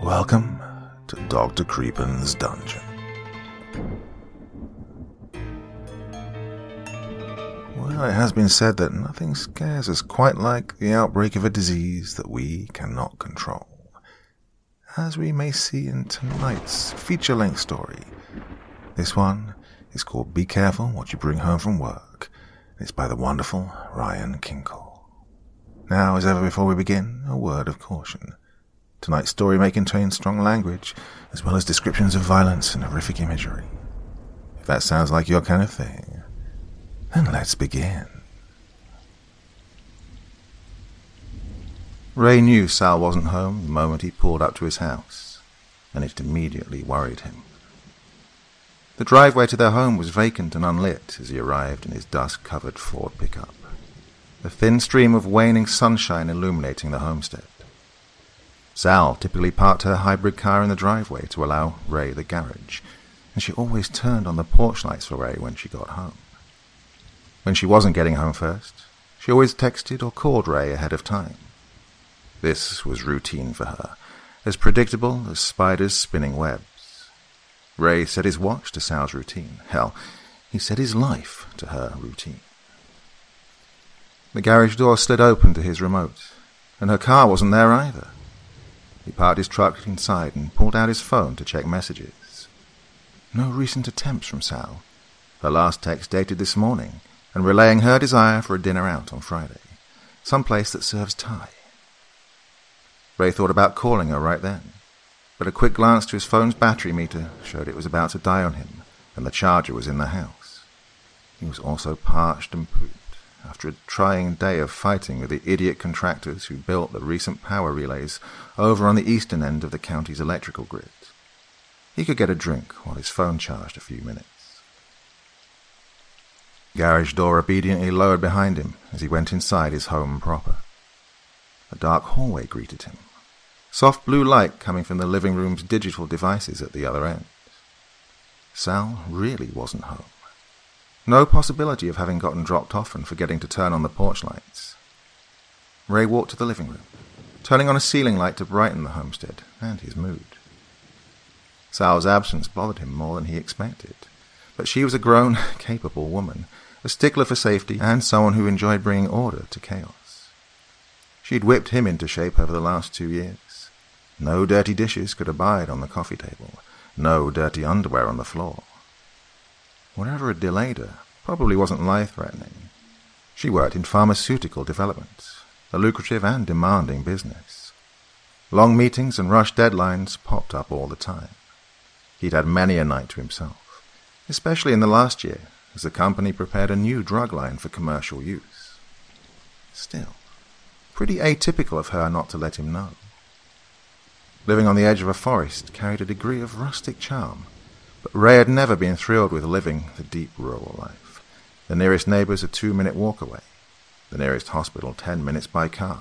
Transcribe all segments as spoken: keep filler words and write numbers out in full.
Welcome to Doctor Creepin's Dungeon. Well, it has been said that nothing scares us quite like the outbreak of a disease that we cannot control. As we may see in tonight's feature-length story, this one is called Be Careful What You Bring Home From Work. It's by the wonderful Ryan Kinkle. Now, as ever before we begin, a word of caution. Tonight's story may contain strong language, as well as descriptions of violence and horrific imagery. If that sounds like your kind of thing, then let's begin. Ray knew Sal wasn't home the moment he pulled up to his house, and it immediately worried him. The driveway to their home was vacant and unlit as he arrived in his dust-covered Ford pickup, a thin stream of waning sunshine illuminating the homestead. Sal typically parked her hybrid car in the driveway to allow Ray the garage, and she always turned on the porch lights for Ray when she got home. When she wasn't getting home first, she always texted or called Ray ahead of time. This was routine for her, as predictable as spiders spinning webs. Ray set his watch to Sal's routine. Hell, he set his life to her routine. The garage door slid open to his remote, and her car wasn't there either. He parked his truck inside and pulled out his phone to check messages. No recent attempts from Sal. Her last text dated this morning, and relaying her desire for a dinner out on Friday, someplace that serves Thai. Ray thought about calling her right then, but a quick glance to his phone's battery meter showed it was about to die on him, and the charger was in the house. He was also parched and pooped after a trying day of fighting with the idiot contractors who built the recent power relays over on the eastern end of the county's electrical grid. He could get a drink while his phone charged a few minutes. Garage door obediently lowered behind him as he went inside his home proper. A dark hallway greeted him, soft blue light coming from the living room's digital devices at the other end. Sal really wasn't home. No possibility of having gotten dropped off and forgetting to turn on the porch lights. Ray walked to the living room, turning on a ceiling light to brighten the homestead and his mood. Sal's absence bothered him more than he expected, but she was a grown, capable woman, a stickler for safety and someone who enjoyed bringing order to chaos. She'd whipped him into shape over the last two years. No dirty dishes could abide on the coffee table, no dirty underwear on the floor. Whatever had delayed her probably wasn't life-threatening. She worked in pharmaceutical development, a lucrative and demanding business. Long meetings and rushed deadlines popped up all the time. He'd had many a night to himself, especially in the last year, as the company prepared a new drug line for commercial use. Still, pretty atypical of her not to let him know. Living on the edge of a forest carried a degree of rustic charm, but Ray had never been thrilled with living the deep rural life. The nearest neighbours a two-minute walk away, the nearest hospital ten minutes by car.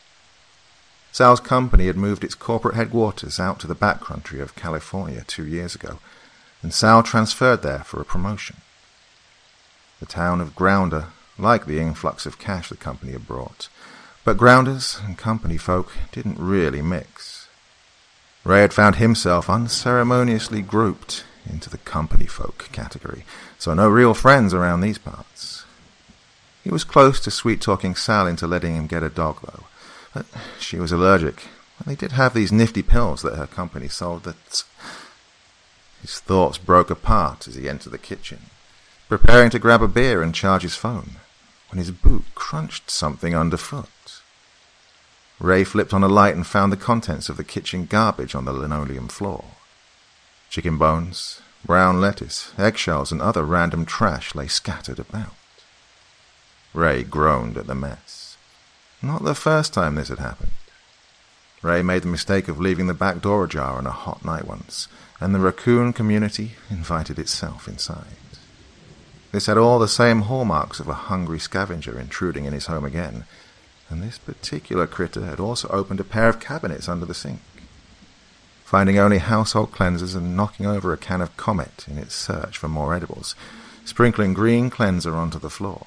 Sal's company had moved its corporate headquarters out to the backcountry of California two years ago, and Sal transferred there for a promotion. The town of Grounder liked the influx of cash the company had brought, but Grounders and company folk didn't really mix. Ray had found himself unceremoniously grouped into the company folk category, so no real friends around these parts. He was close to sweet-talking Sal into letting him get a dog, though, but she was allergic, and they did have these nifty pills that her company sold that... His thoughts broke apart as he entered the kitchen, preparing to grab a beer and charge his phone, when his boot crunched something underfoot. Ray flipped on a light and found the contents of the kitchen garbage on the linoleum floor. Chicken bones, brown lettuce, eggshells, and other random trash lay scattered about. Ray groaned at the mess. Not the first time this had happened. Ray made the mistake of leaving the back door ajar on a hot night once, and the raccoon community invited itself inside. This had all the same hallmarks of a hungry scavenger intruding in his home again, and this particular critter had also opened a pair of cabinets under the sink, finding only household cleansers and knocking over a can of Comet in its search for more edibles, sprinkling green cleanser onto the floor.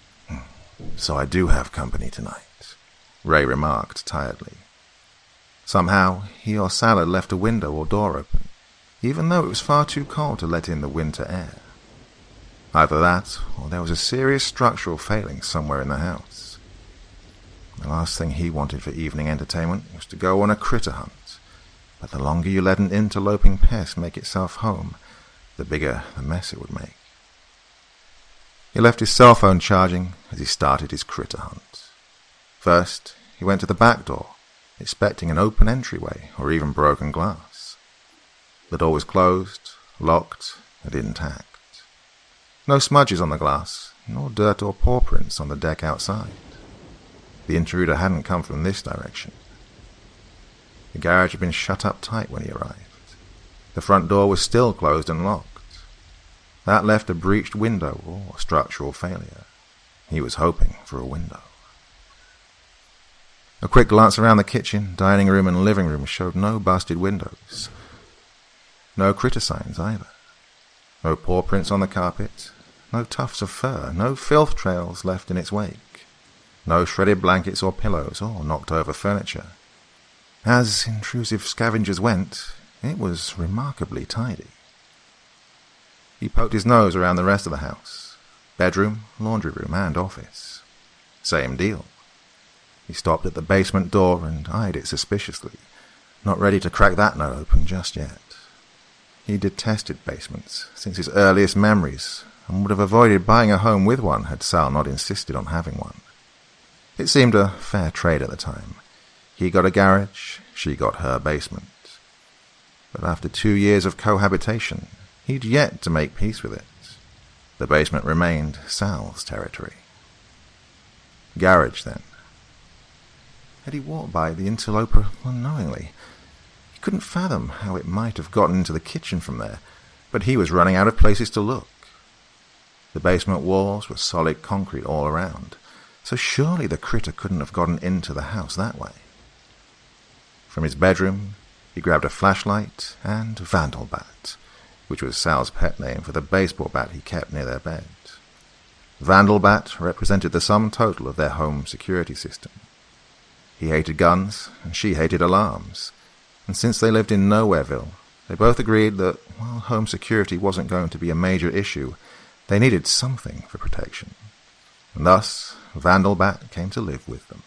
So I do have company tonight, Ray remarked tiredly. Somehow, he or Sal had left a window or door open, even though it was far too cold to let in the winter air. Either that, or there was a serious structural failing somewhere in the house. The last thing he wanted for evening entertainment was to go on a critter hunt, but the longer you let an interloping pest make itself home, the bigger the mess it would make. He left his cell phone charging as he started his critter hunt. First, he went to the back door, expecting an open entryway or even broken glass. The door was closed, locked, and intact. No smudges on the glass, nor dirt or paw prints on the deck outside. The intruder hadn't come from this direction. The garage had been shut up tight when he arrived. The front door was still closed and locked. That left a breached window or structural failure. He was hoping for a window. A quick glance around the kitchen, dining room, and living room showed no busted windows. No critter signs either. No paw prints on the carpet, no tufts of fur, no filth trails left in its wake, no shredded blankets or pillows or knocked over furniture. As intrusive scavengers went, it was remarkably tidy. He poked his nose around the rest of the house. Bedroom, laundry room, and office. Same deal. He stopped at the basement door and eyed it suspiciously, not ready to crack that nut open just yet. He detested basements since his earliest memories, and would have avoided buying a home with one had Sal not insisted on having one. It seemed a fair trade at the time. He got a garage, she got her basement. But after two years of cohabitation, he'd yet to make peace with it. The basement remained Sal's territory. Garage, then. Had he walked by the interloper unknowingly? He couldn't fathom how it might have gotten into the kitchen from there, but he was running out of places to look. The basement walls were solid concrete all around, so surely the critter couldn't have gotten into the house that way. From his bedroom, he grabbed a flashlight and Vandal Bat, which was Sal's pet name for the baseball bat he kept near their bed. Vandal Bat represented the sum total of their home security system. He hated guns, and she hated alarms, and since they lived in Nowhereville, they both agreed that, while home security wasn't going to be a major issue, they needed something for protection. And thus, Vandal Bat came to live with them.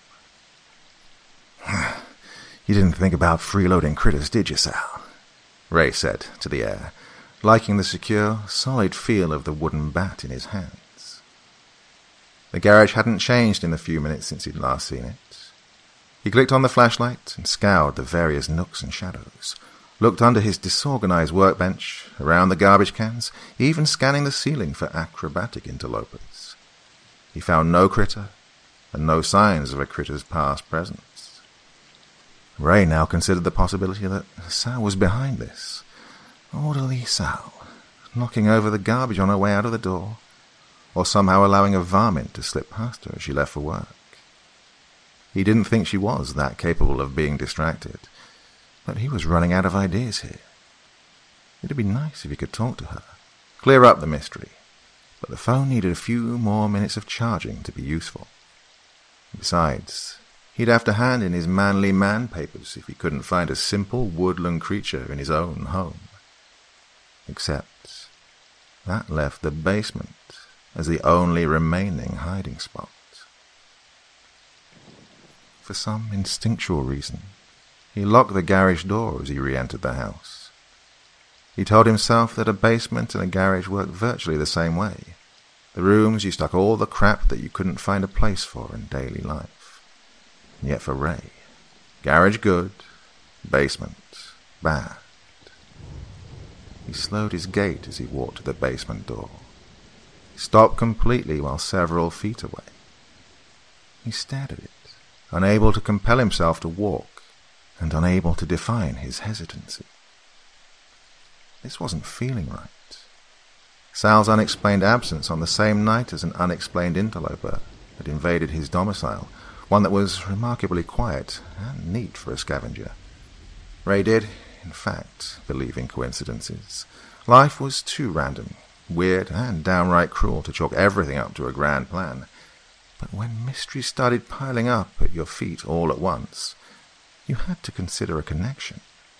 "You didn't think about freeloading critters, did you, Sal?" Ray said to the air, liking the secure, solid feel of the wooden bat in his hands. The garage hadn't changed in the few minutes since he'd last seen it. He clicked on the flashlight and scoured the various nooks and shadows, looked under his disorganized workbench, around the garbage cans, even scanning the ceiling for acrobatic interlopers. He found no critter, and no signs of a critter's past presence. Ray now considered the possibility that Sal was behind this. Orderly Sal, knocking over the garbage on her way out of the door, or somehow allowing a varmint to slip past her as she left for work. He didn't think she was that capable of being distracted, but he was running out of ideas here. It'd be nice if he could talk to her, clear up the mystery, but the phone needed a few more minutes of charging to be useful. Besides, he'd have to hand in his manly man papers if he couldn't find a simple woodland creature in his own home. Except that left the basement as the only remaining hiding spot. For some instinctual reason, he locked the garage door as he re-entered the house. He told himself that a basement and a garage worked virtually the same way. The rooms you stuck all the crap that you couldn't find a place for in daily life. And yet for Ray, garage good, basement bad. He slowed his gait as he walked to the basement door. He stopped completely while several feet away. He stared at it, unable to compel himself to walk, and unable to define his hesitancy. This wasn't feeling right. Sal's unexplained absence on the same night as an unexplained interloper had invaded his domicile, one that was remarkably quiet and neat for a scavenger. Ray did, in fact, believe in coincidences. Life was too random, weird, and downright cruel to chalk everything up to a grand plan. But when mysteries started piling up at your feet all at once, You had to consider a connection.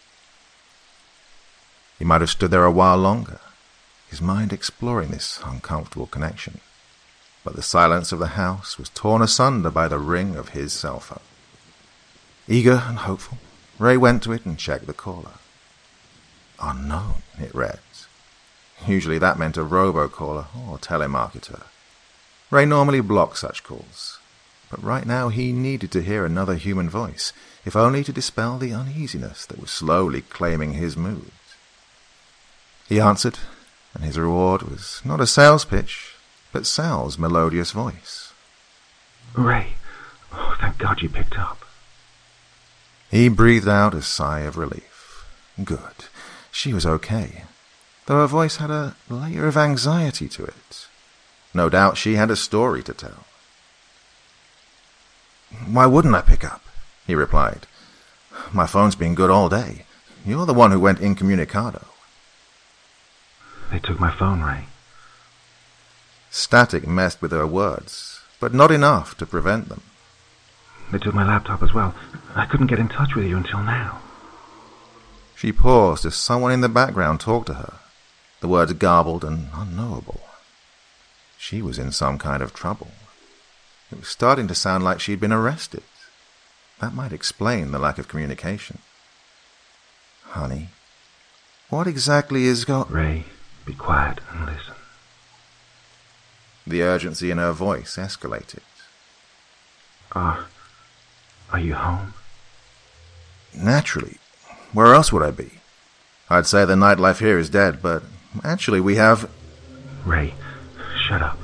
He might have stood there a while longer, his mind exploring this uncomfortable connection, but the silence of the house was torn asunder by the ring of his cell phone. Eager and hopeful, Ray went to it and checked the caller. Unknown, it read. Usually that meant a robocaller or telemarketer. Ray normally blocked such calls, but right now he needed to hear another human voice, if only to dispel the uneasiness that was slowly claiming his mood. He answered, and his reward was not a sales pitch, but Sal's melodious voice. Ray, oh, thank God you picked up. He breathed out a sigh of relief. Good. She was okay, though her voice had a layer of anxiety to it. No doubt she had a story to tell. Why wouldn't I pick up? He replied. My phone's been good all day. You're the one who went incommunicado. They took my phone, Ray. Static messed with her words, but not enough to prevent them. They took my laptop as well. I couldn't get in touch with you until now. She paused as someone in the background talked to her, the words garbled and unknowable. She was in some kind of trouble. It was starting to sound like she'd been arrested. That might explain the lack of communication. Honey, what exactly is go- Ray, be quiet and listen. The urgency in her voice escalated. Are, are you home? Naturally. Where else would I be? I'd say the nightlife here is dead, but actually we have... Ray, shut up.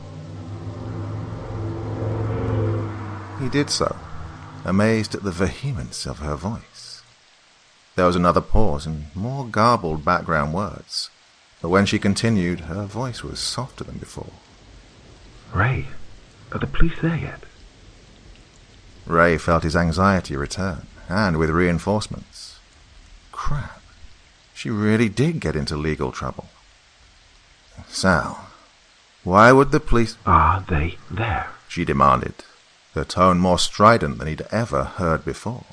He did so, amazed at the vehemence of her voice. There was another pause and more garbled background words, but when she continued, her voice was softer than before. Ray, are the police there yet? Ray felt his anxiety return, and with reinforcements. Crap. She really did get into legal trouble. Sal, why would the police... Are they there? She demanded, her tone more strident than he'd ever heard before.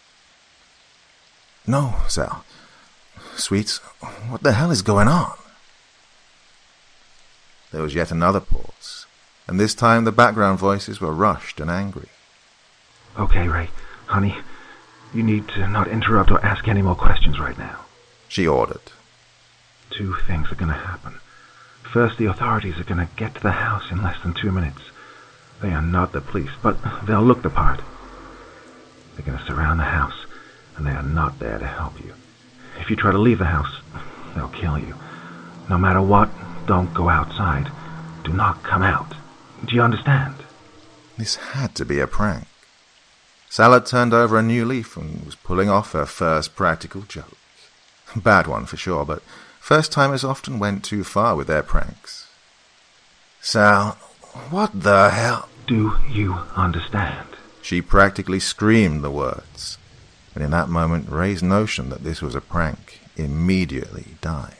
No, Sal. Sweets, what the hell is going on? There was yet another pause, and this time the background voices were rushed and angry. Okay, Ray. Honey, you need to not interrupt or ask any more questions right now. She ordered. Two things are going to happen. First, the authorities are going to get to the house in less than two minutes. They are not the police, but they'll look the part. They're going to surround the house, and they are not there to help you. If you try to leave the house, they'll kill you. No matter what, don't go outside. Do not come out. Do you understand? This had to be a prank. Sal had turned over a new leaf and was pulling off her first practical joke. Bad one for sure, but first-timers often went too far with their pranks. Sal, what the hell? Do you understand? She practically screamed the words, and in that moment Ray's notion that this was a prank immediately died.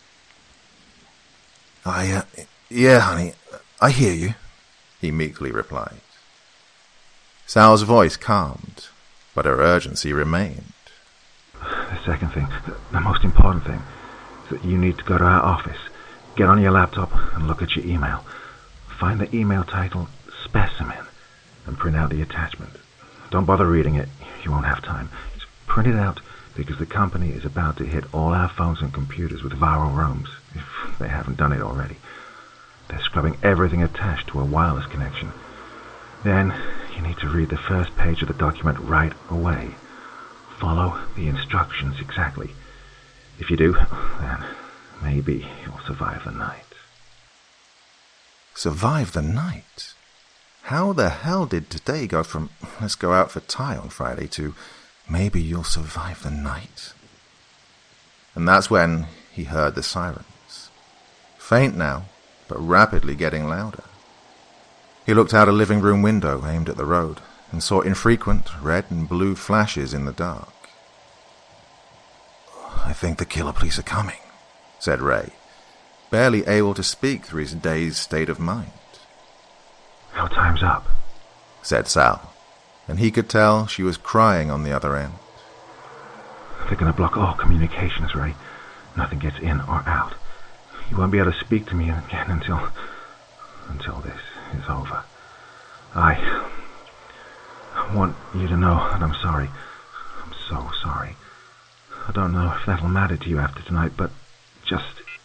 I, uh, yeah, honey, I hear you, he meekly replied. Sal's voice calmed, but her urgency remained. The second thing, the most important thing, is that you need to go to our office, get on your laptop and look at your email. Find the email titled Specimen and print out the attachment. Don't bother reading it, you won't have time. Just print it out because the company is about to hit all our phones and computers with viral roams, if they haven't done it already. They're scrubbing everything attached to a wireless connection. Then you need to read the first page of the document right away. Follow the instructions exactly. If you do, then maybe you'll survive the night. Survive the night? How the hell did today go from let's go out for Thai on Friday to maybe you'll survive the night? And that's when he heard the sirens. Faint now, but rapidly getting louder. He looked out a living room window aimed at the road and saw infrequent red and blue flashes in the dark. I think the killer police are coming, said Ray, barely able to speak through his dazed state of mind. Our time's up, said Sal, and he could tell she was crying on the other end. They're going to block all communications, Ray. Nothing gets in or out. You won't be able to speak to me again until... until this is over. I... I want you to know that I'm sorry. I'm so sorry. I don't know if that'll matter to you after tonight, but just...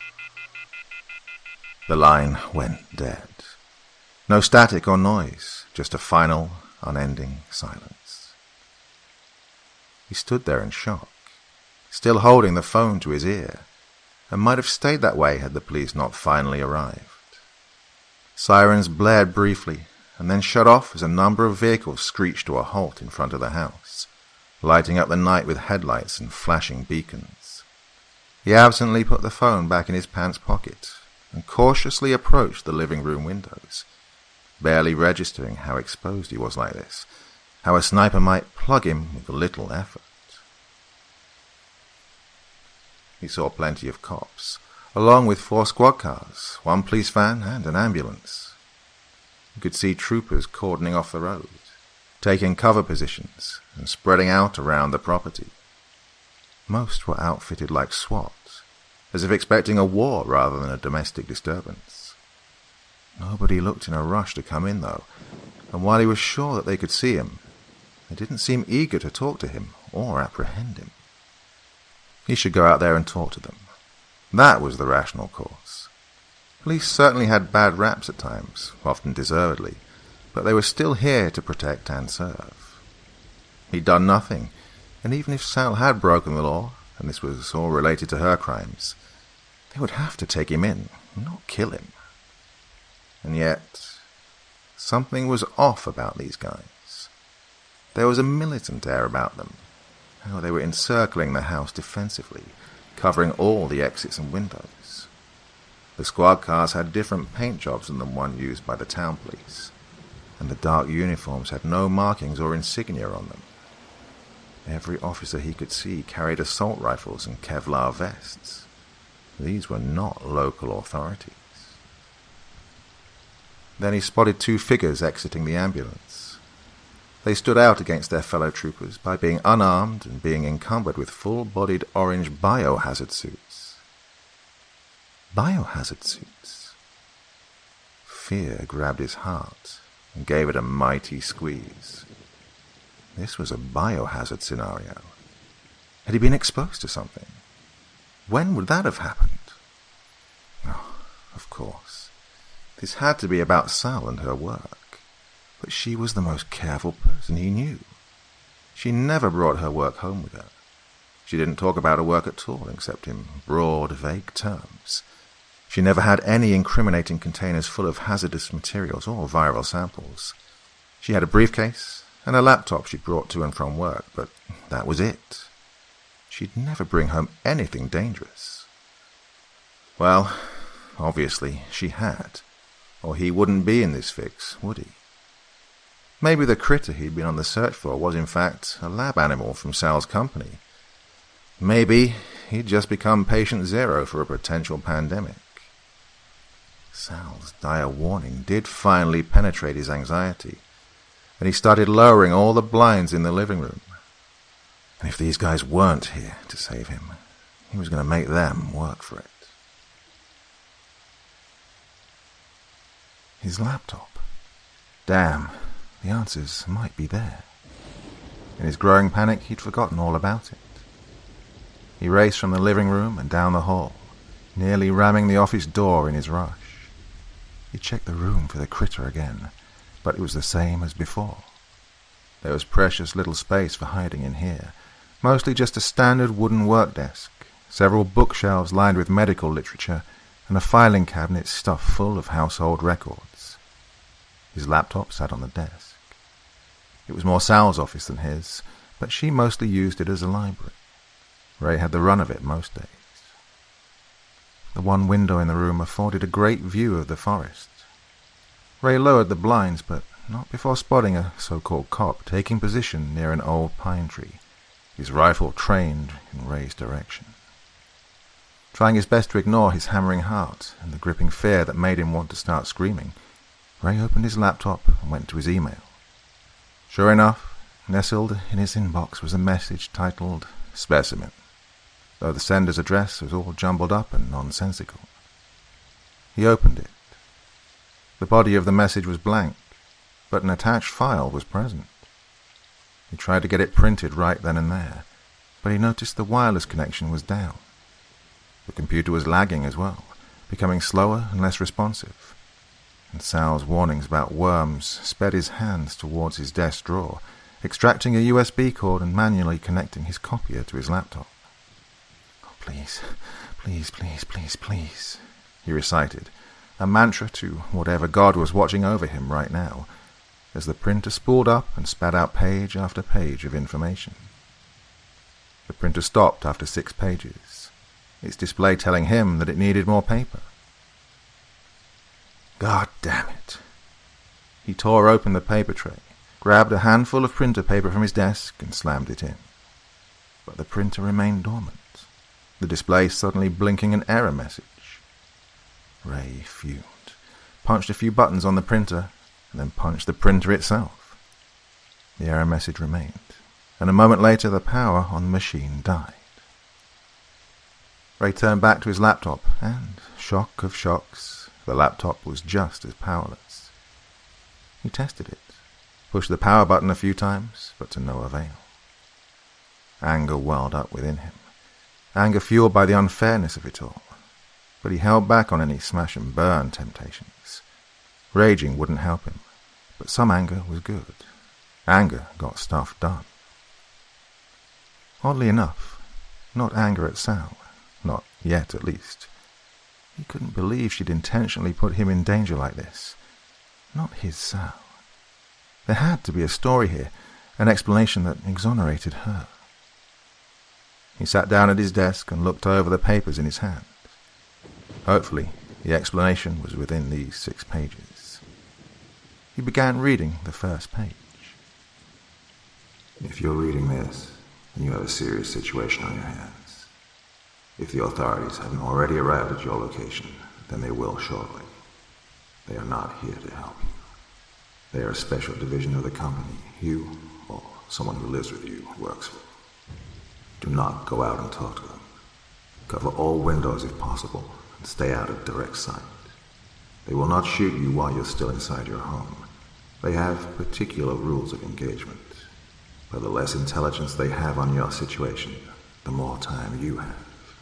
The line went dead. No static or noise, just a final, unending silence. He stood there in shock, still holding the phone to his ear, and might have stayed that way had the police not finally arrived. Sirens blared briefly, and then shut off as a number of vehicles screeched to a halt in front of the house, lighting up the night with headlights and flashing beacons. He absently put the phone back in his pants pocket and cautiously approached the living room windows, barely registering how exposed he was like this, how a sniper might plug him with little effort. He saw plenty of cops, along with four squad cars, one police van and an ambulance. He could see troopers cordoning off the road, taking cover positions and spreading out around the property. Most were outfitted like SWAT, as if expecting a war rather than a domestic disturbance. Nobody looked in a rush to come in, though, and while he was sure that they could see him, they didn't seem eager to talk to him or apprehend him. He should go out there and talk to them. That was the rational course. Police certainly had bad raps at times, often deservedly, but they were still here to protect and serve. He'd done nothing, and even if Sal had broken the law, and this was all related to her crimes, they would have to take him in, not kill him. And yet, something was off about these guys. There was a militant air about them. Oh, they were encircling the house defensively, covering all the exits and windows. The squad cars had different paint jobs than the one used by the town police, and the dark uniforms had no markings or insignia on them. Every officer he could see carried assault rifles and Kevlar vests. These were not local authorities. Then he spotted two figures exiting the ambulance. They stood out against their fellow troopers by being unarmed and being encumbered with full-bodied orange biohazard suits. Biohazard suits? Fear grabbed his heart and gave it a mighty squeeze. This was a biohazard scenario. Had he been exposed to something? When would that have happened? Oh, of course. This had to be about Sal and her work. But she was the most careful person he knew. She never brought her work home with her. She didn't talk about her work at all, except in broad, vague terms. She never had any incriminating containers full of hazardous materials or viral samples. She had a briefcase and a laptop she brought to and from work, but that was it. She'd never bring home anything dangerous. Well, obviously she had, or he wouldn't be in this fix, would he? Maybe the critter he'd been on the search for was in fact a lab animal from Sal's company. Maybe he'd just become patient zero for a potential pandemic. Sal's dire warning did finally penetrate his anxiety, and he started lowering all the blinds in the living room. And if these guys weren't here to save him, he was going to make them work for it. His laptop. Damn, the answers might be there. In his growing panic, he'd forgotten all about it. He raced from the living room and down the hall, nearly ramming the office door in his rush. He checked the room for the critter again, but it was the same as before. There was precious little space for hiding in here, mostly just a standard wooden work desk, several bookshelves lined with medical literature, and a filing cabinet stuffed full of household records. His laptop sat on the desk. It was more Sal's office than his, but she mostly used it as a library. Ray had the run of it most days. The one window in the room afforded a great view of the forest. Ray lowered the blinds, but not before spotting a so-called cop taking position near an old pine tree, his rifle trained in Ray's direction. Trying his best to ignore his hammering heart and the gripping fear that made him want to start screaming, Ray opened his laptop and went to his email. Sure enough, Nestled in his inbox was a message titled Specimen, though the sender's address was all jumbled up and nonsensical. He opened it. The body of the message was blank, but an attached file was present. He tried to get it printed right then and there, but he noticed the wireless connection was down. The computer was lagging as well, becoming slower and less responsive, and Sal's warnings about worms sped his hands towards his desk drawer, extracting a U S B cord and manually connecting his copier to his laptop. "Oh, please, please, please, please, please," he recited, a mantra to whatever god was watching over him right now, as the printer spooled up and spat out page after page of information. The printer stopped after six pages, its display telling him that it needed more paper. God damn it. He tore open the paper tray, grabbed a handful of printer paper from his desk and slammed it in. But the printer remained dormant, the display suddenly blinking an error message. Ray fumed, punched a few buttons on the printer, and then punched the printer itself. The error message remained, and a moment later the power on the machine died. Ray turned back to his laptop, and, shock of shocks, the laptop was just as powerless. He tested it, pushed the power button a few times, but to no avail. Anger welled up within him, anger fueled by the unfairness of it all, but he held back on any smash-and-burn temptations. Raging wouldn't help him, but some anger was good. Anger got stuff done. Oddly enough, not anger at Sal, not yet at least. He couldn't believe she'd intentionally put him in danger like this. Not his Sal. There had to be a story here, an explanation that exonerated her. He sat down at his desk and looked over the papers in his hand. Hopefully, the explanation was within these six pages. He began reading the first page. If you're reading this, then you have a serious situation on your hands. If the authorities haven't already arrived at your location, then they will shortly. They are not here to help you. They are a special division of the company you, or someone who lives with you, works for. Do not go out and talk to them. Cover all windows if possible, and stay out of direct sight. They will not shoot you while you're still inside your home. They have particular rules of engagement. But the less intelligence they have on your situation, the more time you have.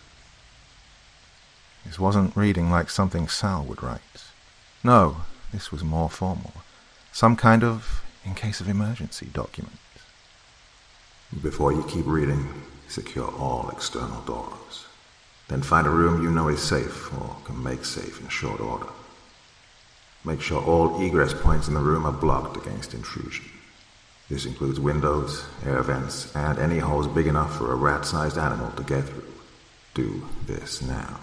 This wasn't reading like something Sal would write. No, this was more formal. Some kind of, in case of emergency, document. Before you keep reading, secure all external doors. Then find a room you know is safe or can make safe in short order. Make sure all egress points in the room are blocked against intrusion. This includes windows, air vents, and any holes big enough for a rat-sized animal to get through. Do this now.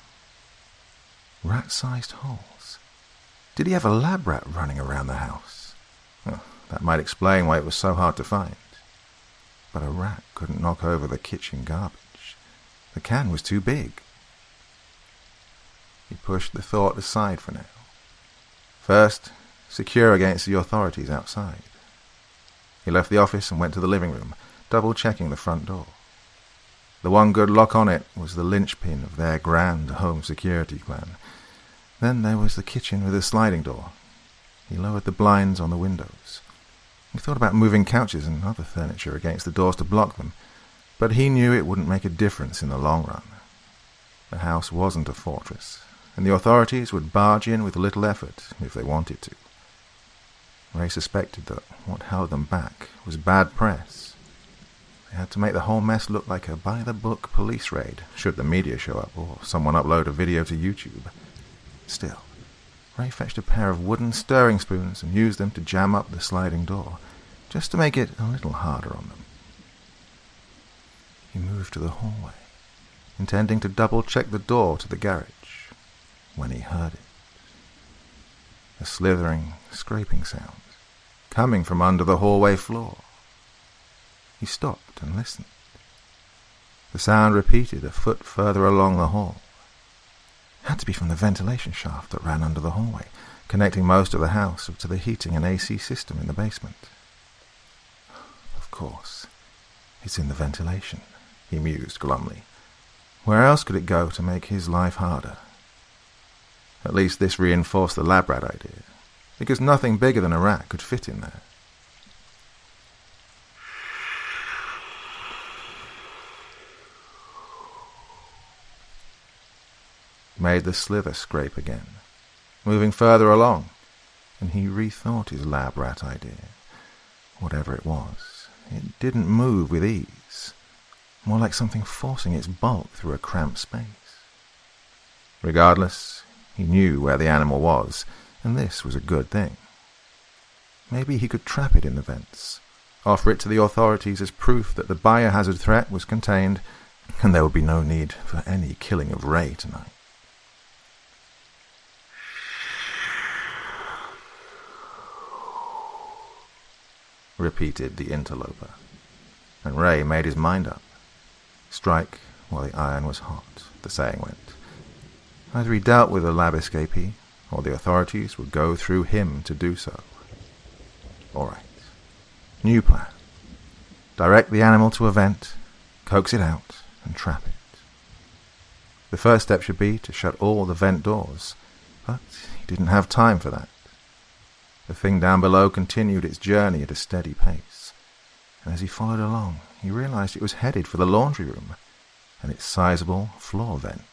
Rat-sized holes? Did he have a lab rat running around the house? Well, that might explain why it was so hard to find. But a rat couldn't knock over the kitchen garbage. The can was too big. He pushed the thought aside for now. First, secure against the authorities outside. He left the office and went to the living room, double-checking the front door. The one good lock on it was the linchpin of their grand home security plan. Then there was the kitchen with a sliding door. He lowered the blinds on the windows. He thought about moving couches and other furniture against the doors to block them, but he knew it wouldn't make a difference in the long run. The house wasn't a fortress, and the authorities would barge in with little effort if they wanted to. Ray suspected that what held them back was bad press. They had to make the whole mess look like a by-the-book police raid, should the media show up or someone upload a video to YouTube. Still, Ray fetched a pair of wooden stirring spoons and used them to jam up the sliding door, just to make it a little harder on them. He moved to the hallway, intending to double-check the door to the garage, when he heard it. A slithering, scraping sound, coming from under the hallway floor. He stopped and listened. The sound repeated a foot further along the hall. It had to be from the ventilation shaft that ran under the hallway, connecting most of the house to the heating and A C system in the basement. course. It's in the ventilation, he mused glumly. Where else could it go to make his life harder? At least this reinforced the lab rat idea, because nothing bigger than a rat could fit in there. He made the slither scrape again, moving further along, and he rethought his lab rat idea. Whatever it was, it didn't move with ease, more like something forcing its bulk through a cramped space. Regardless, he knew where the animal was, and this was a good thing. Maybe he could trap it in the vents, offer it to the authorities as proof that the biohazard threat was contained, and there would be no need for any killing of Ray tonight. Repeated the interloper, and Ray made his mind up. Strike while the iron was hot, the saying went. Either he dealt with the lab escapee, or the authorities would go through him to do so. All right. New plan. Direct the animal to a vent, coax it out, and trap it. The first step should be to shut all the vent doors, but he didn't have time for that. The thing down below continued its journey at a steady pace, and as he followed along, he realized it was headed for the laundry room and its sizable floor vent.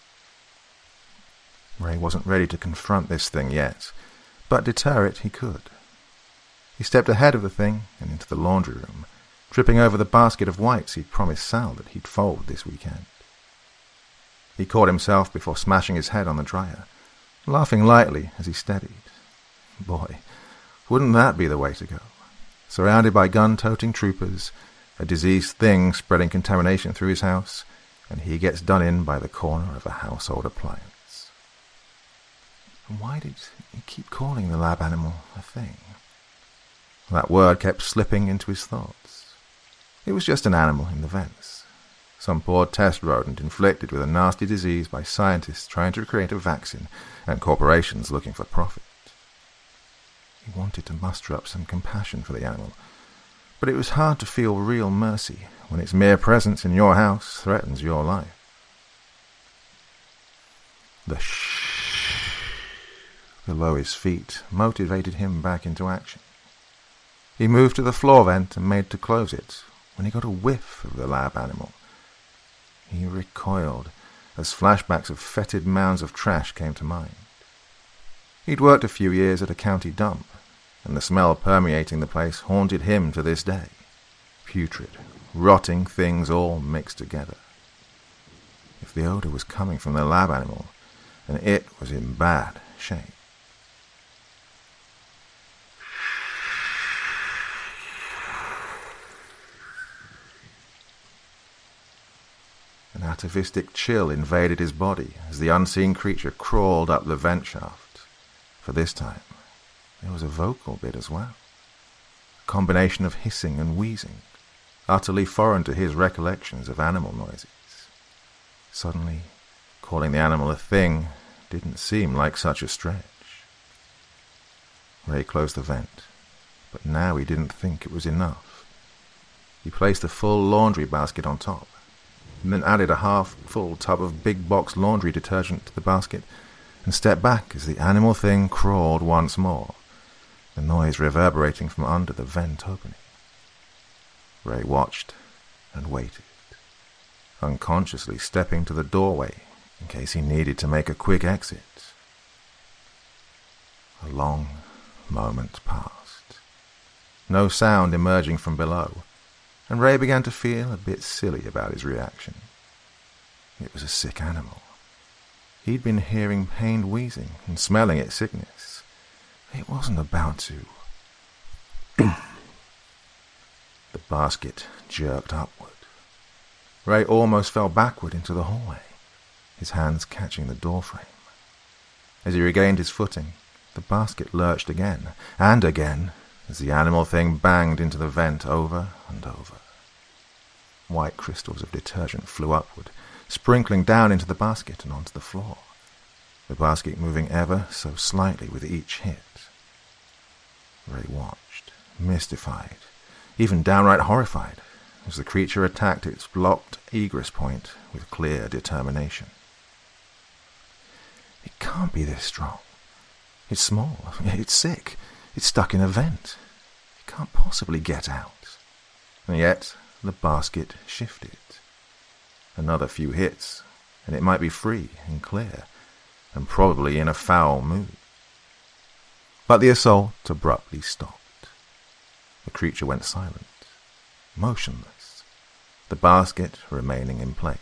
Ray wasn't ready to confront this thing yet, but deter it he could. He stepped ahead of the thing and into the laundry room, tripping over the basket of whites he'd promised Sal that he'd fold this weekend. He caught himself before smashing his head on the dryer, laughing lightly as he steadied. Boy, wouldn't that be the way to go? Surrounded by gun-toting troopers, a diseased thing spreading contamination through his house, and he gets done in by the corner of a household appliance. And why did he keep calling the lab animal a thing? That word kept slipping into his thoughts. It was just an animal in the vents. Some poor test rodent inflicted with a nasty disease by scientists trying to create a vaccine and corporations looking for profit. He wanted to muster up some compassion for the animal, but it was hard to feel real mercy when its mere presence in your house threatens your life. The shh below his feet motivated him back into action. He moved to the floor vent and made to close it when he got a whiff of the lab animal. He recoiled as flashbacks of fetid mounds of trash came to mind. He'd worked a few years at a county dump, and the smell permeating the place haunted him to this day. Putrid, rotting things all mixed together. If the odor was coming from the lab animal, then it was in bad shape. An atavistic chill invaded his body as the unseen creature crawled up the vent shaft. For this time, there was a vocal bit as well. A combination of hissing and wheezing, utterly foreign to his recollections of animal noises. Suddenly, calling the animal a thing didn't seem like such a stretch. Ray closed the vent, but now he didn't think it was enough. He placed a full laundry basket on top, and then added a half-full tub of big-box laundry detergent to the basket, and stepped back as the animal thing crawled once more, the noise reverberating from under the vent opening. Ray watched and waited, unconsciously stepping to the doorway in case he needed to make a quick exit. A long moment passed, no sound emerging from below, and Ray began to feel a bit silly about his reaction. It was a sick animal. He'd been hearing pained wheezing and smelling its sickness. It wasn't about to. The basket jerked upward. Ray almost fell backward into the hallway, his hands catching the doorframe. As he regained his footing, the basket lurched again and again as the animal thing banged into the vent over and over. White crystals of detergent flew upward, sprinkling down into the basket and onto the floor, the basket moving ever so slightly with each hit. Ray watched, mystified, even downright horrified, as the creature attacked its blocked egress point with clear determination. It can't be this strong. It's small. It's sick. It's stuck in a vent. It can't possibly get out. And yet the basket shifted. Another few hits, and it might be free and clear, and probably in a foul mood. But the assault abruptly stopped. The creature went silent, motionless, the basket remaining in place.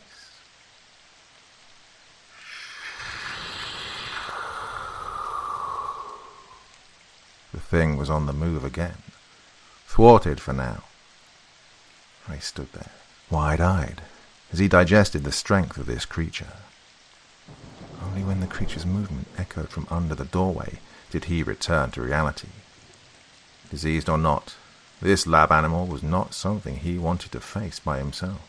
The thing was on the move again, thwarted for now. Ray stood there, wide-eyed, as he digested the strength of this creature. Only when the creature's movement echoed from under the doorway did he return to reality. Diseased or not, this lab animal was not something he wanted to face by himself.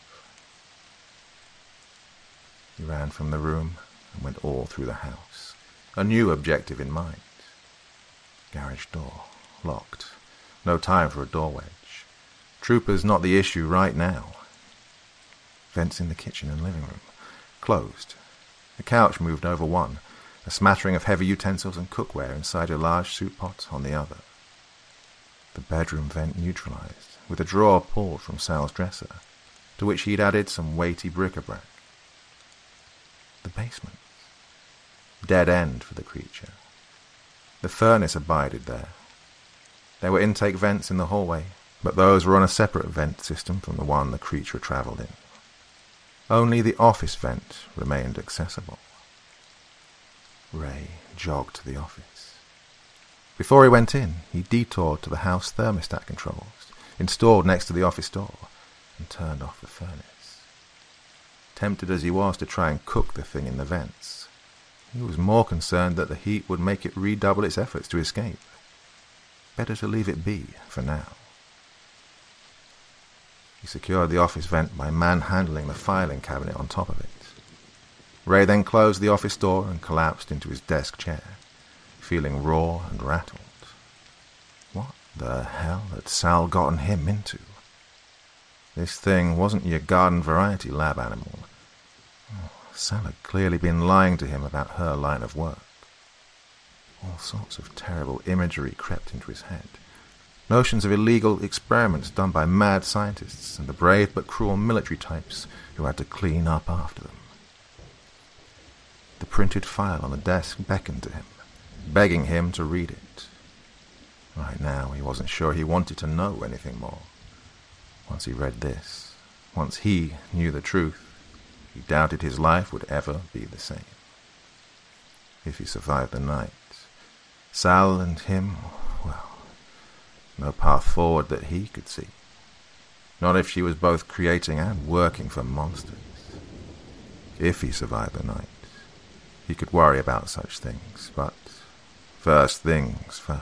He ran from the room and went all through the house, a new objective in mind. Garage door, locked. No time for a door wedge. Troopers not the issue right now. Vents in the kitchen and living room, closed. The couch moved over one, a smattering of heavy utensils and cookware inside a large soup pot on the other. The bedroom vent neutralized, with a drawer pulled from Sal's dresser, to which he'd added some weighty bric-a-brac. The basement. Dead end for the creature. The furnace abided there. There were intake vents in the hallway, but those were on a separate vent system from the one the creature travelled in. Only the office vent remained accessible. Ray jogged to the office. Before he went in, he detoured to the house thermostat controls, installed next to the office door, and turned off the furnace. Tempted as he was to try and cook the thing in the vents, he was more concerned that the heat would make it redouble its efforts to escape. Better to leave it be for now. He secured the office vent by manhandling the filing cabinet on top of it. Ray then closed the office door and collapsed into his desk chair, feeling raw and rattled. What the hell had Sal gotten him into? This thing wasn't your garden variety lab animal. Oh, Sal had clearly been lying to him about her line of work. All sorts of terrible imagery crept into his head. Notions of illegal experiments done by mad scientists and the brave but cruel military types who had to clean up after them. The printed file on the desk beckoned to him, begging him to read it. Right now, he wasn't sure he wanted to know anything more. Once he read this, once he knew the truth, he doubted his life would ever be the same. If he survived the night, Sal and him, well, no path forward that he could see. Not if she was both creating and working for monsters. If he survived the night, he could worry about such things, but first things first.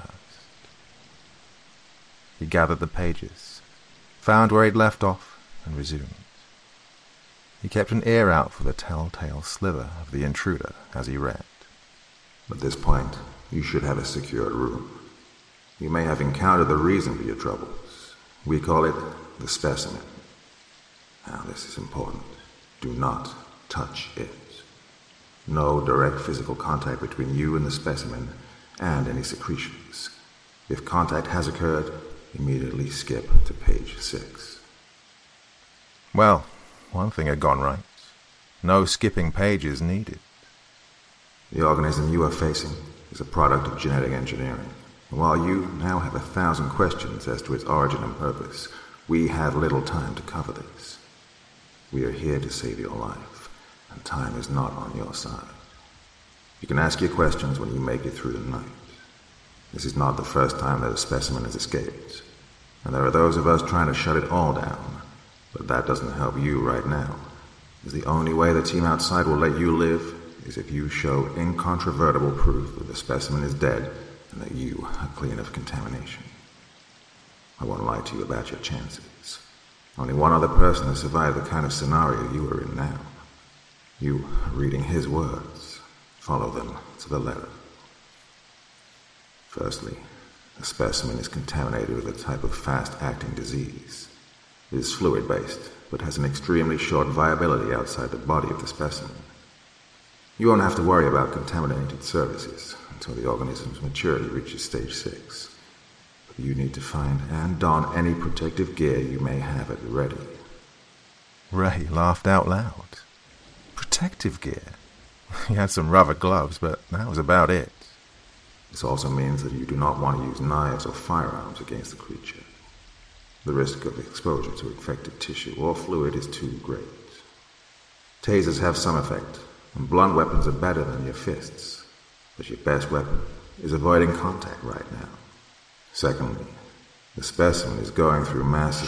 He gathered the pages, found where he'd left off, and resumed. He kept an ear out for the telltale slither of the intruder as he read. At this point, you should have a secured room. You may have encountered the reason for your troubles. We call it the specimen. Now, this is important. Do not touch it. No direct physical contact between you and the specimen and any secretions. If contact has occurred, immediately skip to page six. Well, one thing had gone right. No skipping pages needed. The organism you are facing is a product of genetic engineering. And while you now have a thousand questions as to its origin and purpose, we have little time to cover this. We are here to save your life, and time is not on your side. You can ask your questions when you make it through the night. This is not the first time that a specimen has escaped, and there are those of us trying to shut it all down, but that doesn't help you right now, as the only way the team outside will let you live is if you show incontrovertible proof that the specimen is dead and that you are clean of contamination. I won't lie to you about your chances. Only one other person has survived the kind of scenario you are in now. You are reading his words. Follow them to the letter. Firstly, The specimen is contaminated with a type of fast-acting disease. It is fluid-based, but has an extremely short viability outside the body of the specimen. You won't have to worry about contaminated surfaces until the organism's maturity reaches stage six. But you need to find and don any protective gear you may have at the ready. Ray laughed out loud. Protective gear? He had some rubber gloves, but that was about it. This also means that you do not want to use knives or firearms against the creature. The risk of exposure to infected tissue or fluid is too great. Tasers have some effect, and blunt weapons are better than your fists. But your best weapon is avoiding contact right now. Secondly, the specimen is going through massive...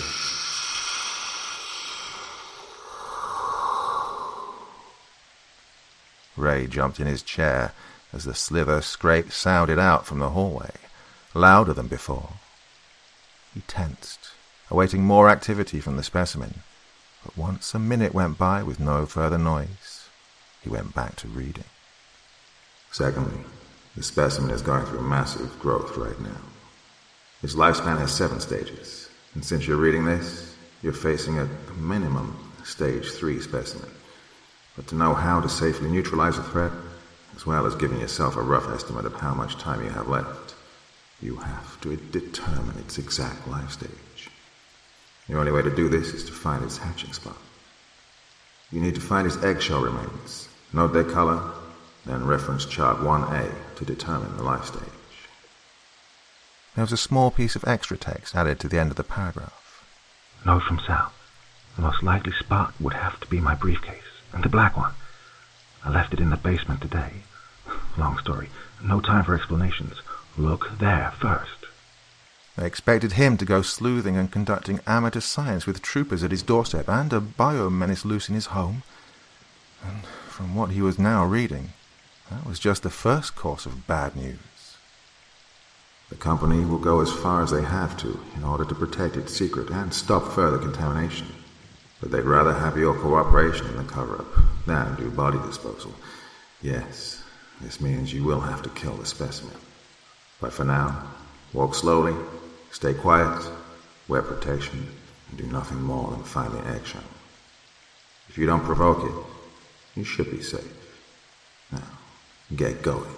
Ray jumped in his chair as the slither scrape sounded out from the hallway, louder than before. He tensed, awaiting more activity from the specimen, but once a minute went by with no further noise, he went back to reading. Secondly, the specimen is going through massive growth right now. Its lifespan has seven stages, and since you're reading this, you're facing a minimum stage three specimen. But to know how to safely neutralize a threat, as well as giving yourself a rough estimate of how much time you have left, you have to determine its exact life stage. The only way to do this is to find its hatching spot. You need to find its eggshell remains, note their color, then reference chart one A to determine the life stage. There was a small piece of extra text added to the end of the paragraph. Note from Sal. The most likely spot would have to be my briefcase, and the black one. I left it in the basement today. Long story. No time for explanations. Look there first. They expected him to go sleuthing and conducting amateur science with troopers at his doorstep and a biomenace loose in his home. And from what he was now reading, that was just the first course of bad news. The company will go as far as they have to in order to protect its secret and stop further contamination. But they'd rather have your cooperation in the cover-up than do body disposal. Yes, this means you will have to kill the specimen. But for now, walk slowly, stay quiet, wear protection, and do nothing more than find the eggshell. If you don't provoke it, you should be safe. Now, get going.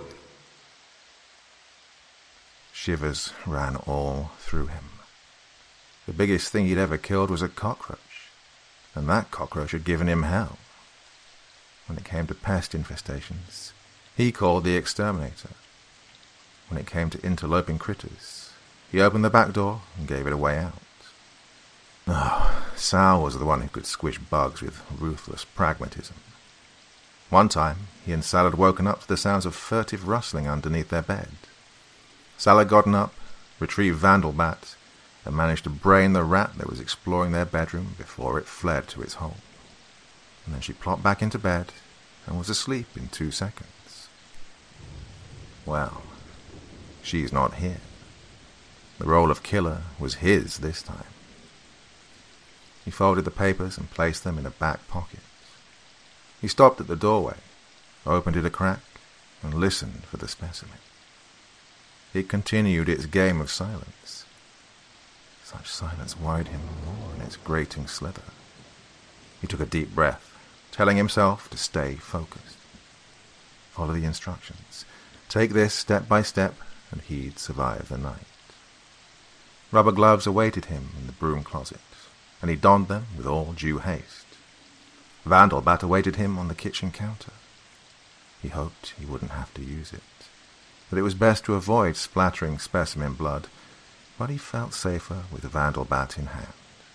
Shivers ran all through him. The biggest thing he'd ever killed was a cockroach, and that cockroach had given him hell. When it came to pest infestations, he called the exterminator. When it came to interloping critters, he opened the back door and gave it a way out. Oh, Sal was the one who could squish bugs with ruthless pragmatism. One time, he and Sal had woken up to the sounds of furtive rustling underneath their bed. Sal had gotten up, retrieved Vandalbat, and managed to brain the rat that was exploring their bedroom before it fled to its hole. And then she plopped back into bed and was asleep in two seconds. Well, she's not here. The role of killer was his this time. He folded the papers and placed them in a back pocket. He stopped at the doorway, opened it a crack, and listened for the specimen. It continued its game of silence. Such silence worried him more in its grating slither. He took a deep breath, telling himself to stay focused. Follow the instructions. Take this step by step, and he'd survive the night. Rubber gloves awaited him in the broom closet, and he donned them with all due haste. Vandalbat awaited him on the kitchen counter. He hoped he wouldn't have to use it, that it was best to avoid splattering specimen blood, but he felt safer with the Vandalbat in hand.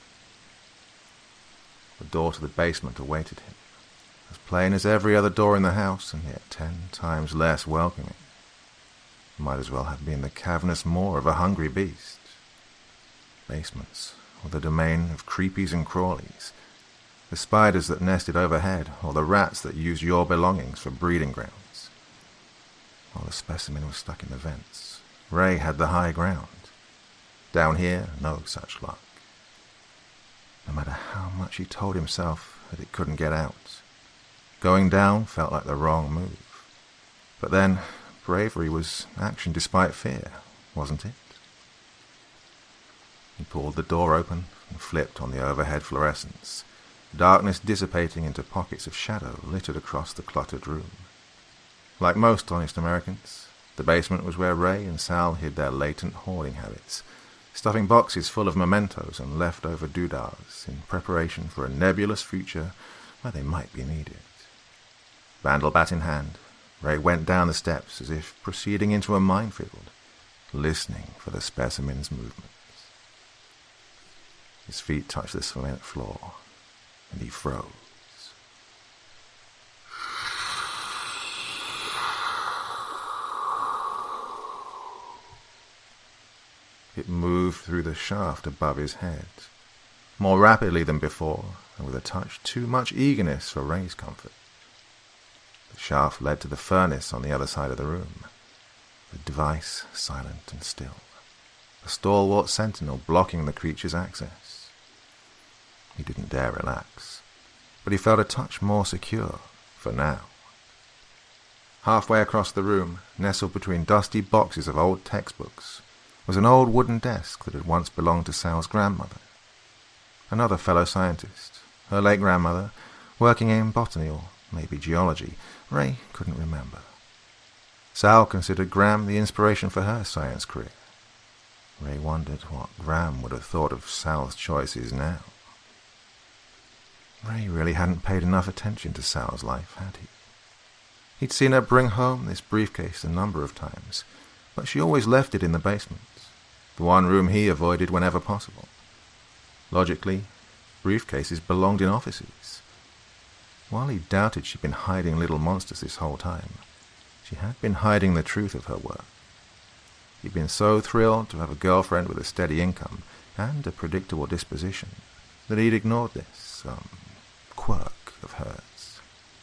The door to the basement awaited him, as plain as every other door in the house, and yet ten times less welcoming. Might as well have been the cavernous maw of a hungry beast. Basements were the domain of creepies and crawlies, the spiders that nested overhead, or the rats that used your belongings for breeding grounds. While the specimen was stuck in the vents, Ray had the high ground. Down here, no such luck. No matter how much he told himself that it couldn't get out, going down felt like the wrong move. But then, bravery was action despite fear, wasn't it? He pulled the door open and flipped on the overhead fluorescence, darkness dissipating into pockets of shadow littered across the cluttered room. Like most honest Americans, the basement was where Ray and Sal hid their latent hoarding habits, stuffing boxes full of mementos and leftover doodahs in preparation for a nebulous future where they might be needed. Vandal bat in hand, Ray went down the steps as if proceeding into a minefield, listening for the specimen's movements. His feet touched the cement floor, and he froze. It moved through the shaft above his head, more rapidly than before, and with a touch too much eagerness for Ray's comfort. The shaft led to the furnace on the other side of the room, the device silent and still, a stalwart sentinel blocking the creature's access. He didn't dare relax, but he felt a touch more secure, for now. Halfway across the room, nestled between dusty boxes of old textbooks, was an old wooden desk that had once belonged to Sal's grandmother. Another fellow scientist, her late grandmother, working in botany or maybe geology. Ray couldn't remember. Sal considered Gram the inspiration for her science career. Ray wondered what Gram would have thought of Sal's choices now. Ray really hadn't paid enough attention to Sal's life, had he? He'd seen her bring home this briefcase a number of times, but she always left it in the basement, the one room he avoided whenever possible. Logically, briefcases belonged in offices. While he doubted she'd been hiding little monsters this whole time, she had been hiding the truth of her work. He'd been so thrilled to have a girlfriend with a steady income and a predictable disposition that he'd ignored this, um, quirk of hers.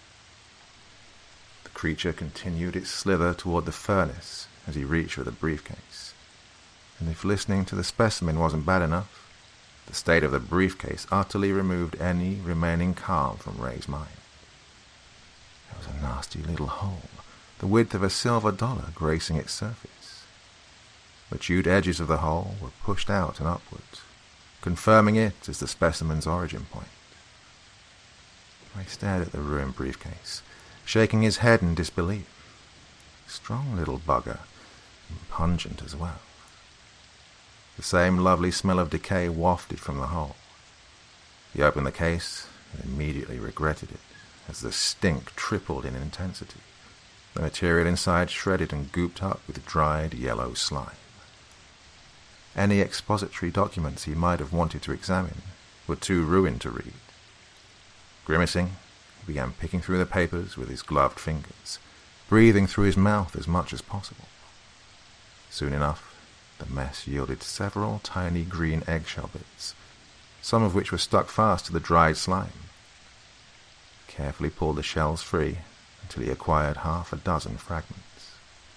The creature continued its slither toward the furnace as he reached for the briefcase. And if listening to the specimen wasn't bad enough, the state of the briefcase utterly removed any remaining calm from Ray's mind. There was a nasty little hole, the width of a silver dollar gracing its surface. The chewed edges of the hole were pushed out and upward, confirming it as the specimen's origin point. Ray stared at the ruined briefcase, shaking his head in disbelief. Strong little bugger, and pungent as well. The same lovely smell of decay wafted from the hole. He opened the case and immediately regretted it, as the stink tripled in intensity, the material inside shredded and gooped up with dried yellow slime. Any expository documents he might have wanted to examine were too ruined to read. Grimacing, he began picking through the papers with his gloved fingers, breathing through his mouth as much as possible. Soon enough, the mess yielded several tiny green eggshell bits, some of which were stuck fast to the dried slime. He carefully pulled the shells free until he acquired half a dozen fragments.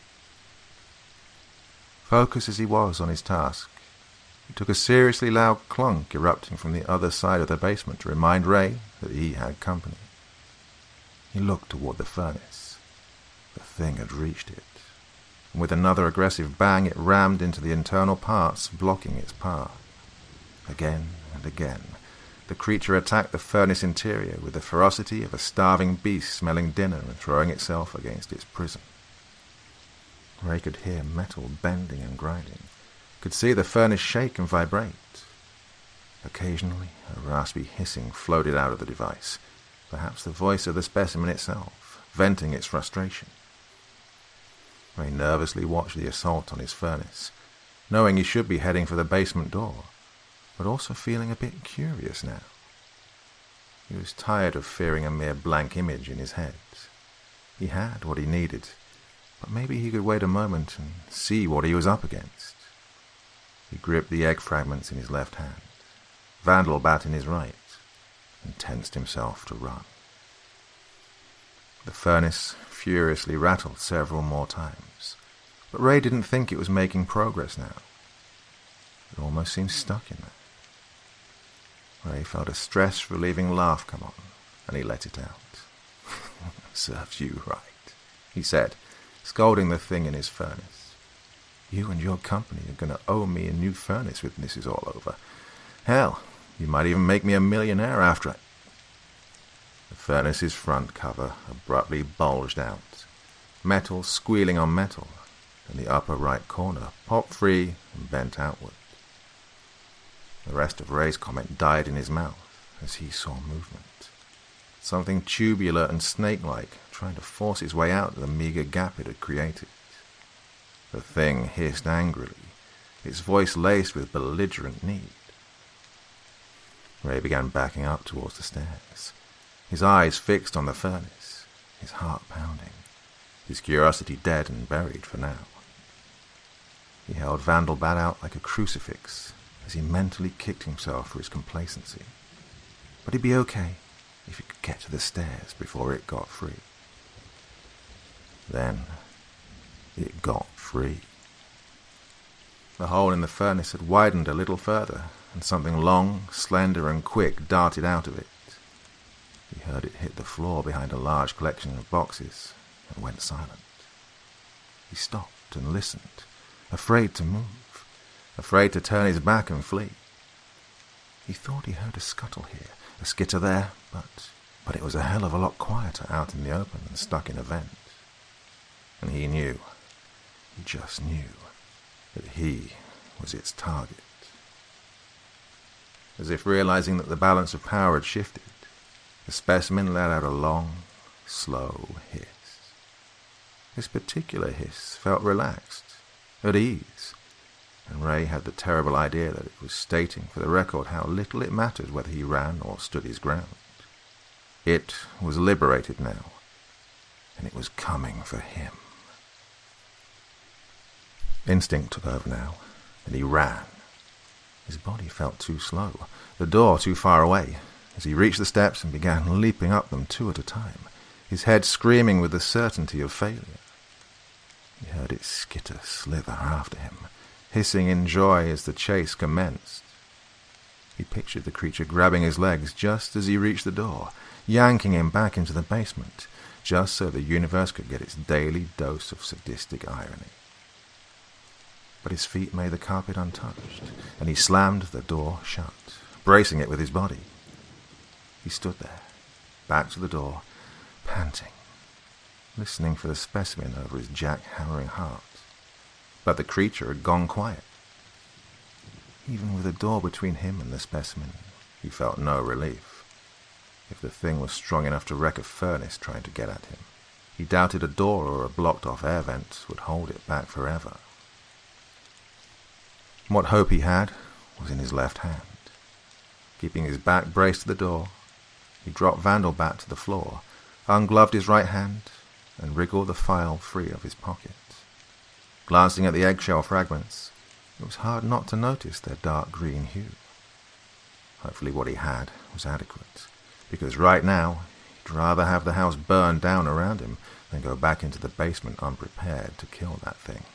Focused as he was on his task, he took a seriously loud clunk erupting from the other side of the basement to remind Ray that he had company. He looked toward the furnace. The thing had reached it, and with another aggressive bang it rammed into the internal parts, blocking its path. Again and again, the creature attacked the furnace interior with the ferocity of a starving beast smelling dinner and throwing itself against its prison. Ray could hear metal bending and grinding, could see the furnace shake and vibrate. Occasionally, a raspy hissing floated out of the device, perhaps the voice of the specimen itself, venting its frustration. Ray nervously watched the assault on his furnace, knowing he should be heading for the basement door, but also feeling a bit curious now. He was tired of fearing a mere blank image in his head. He had what he needed, but maybe he could wait a moment and see what he was up against. He gripped the egg fragments in his left hand, Vandal bat in his right, and tensed himself to run. The furnace furiously rattled several more times, but Ray didn't think it was making progress now. It almost seemed stuck in there. Ray felt a stress-relieving laugh come on, and he let it out. "Serves you right," he said, scolding the thing in his furnace. You and your company are going to owe me a new furnace when this is all over. Hell, you might even make me a millionaire after it. The furnace's front cover abruptly bulged out, metal squealing on metal, and the upper right corner popped free and bent outward. The rest of Ray's comment died in his mouth as he saw movement. Something tubular and snake-like trying to force its way out of the meager gap it had created. The thing hissed angrily, its voice laced with belligerent need. Ray began backing up towards the stairs, his eyes fixed on the furnace, his heart pounding, his curiosity dead and buried for now. He held Vandalbat out like a crucifix as he mentally kicked himself for his complacency. But he'd be okay if he could get to the stairs before it got free. Then it got free. The hole in the furnace had widened a little further, and something long, slender, and quick darted out of it. He heard it hit the floor behind a large collection of boxes and went silent. He stopped and listened, afraid to move, afraid to turn his back and flee. He thought he heard a scuttle here, a skitter there, but, but it was a hell of a lot quieter out in the open and stuck in a vent. And he knew, he just knew, that he was its target. As if realizing that the balance of power had shifted, the specimen let out a long, slow hiss. This particular hiss felt relaxed, at ease, and Ray had the terrible idea that it was stating for the record how little it mattered whether he ran or stood his ground. It was liberated now, and it was coming for him. Instinct took over now, and he ran. His body felt too slow, the door too far away, as he reached the steps and began leaping up them two at a time, his head screaming with the certainty of failure. He heard its skitter slither after him, hissing in joy as the chase commenced. He pictured the creature grabbing his legs just as he reached the door, yanking him back into the basement, just so the universe could get its daily dose of sadistic irony. But his feet made the carpet untouched, and he slammed the door shut, bracing it with his body. He stood there, back to the door, panting, listening for the specimen over his jack-hammering heart. But the creature had gone quiet. Even with the door between him and the specimen, he felt no relief. If the thing was strong enough to wreck a furnace trying to get at him, he doubted a door or a blocked-off air vent would hold it back forever. What hope he had was in his left hand. Keeping his back braced to the door, he dropped Vandalbat to the floor, ungloved his right hand, and wriggled the file free of his pocket. Glancing at the eggshell fragments, it was hard not to notice their dark green hue. Hopefully what he had was adequate, because right now he'd rather have the house burned down around him than go back into the basement unprepared to kill that thing.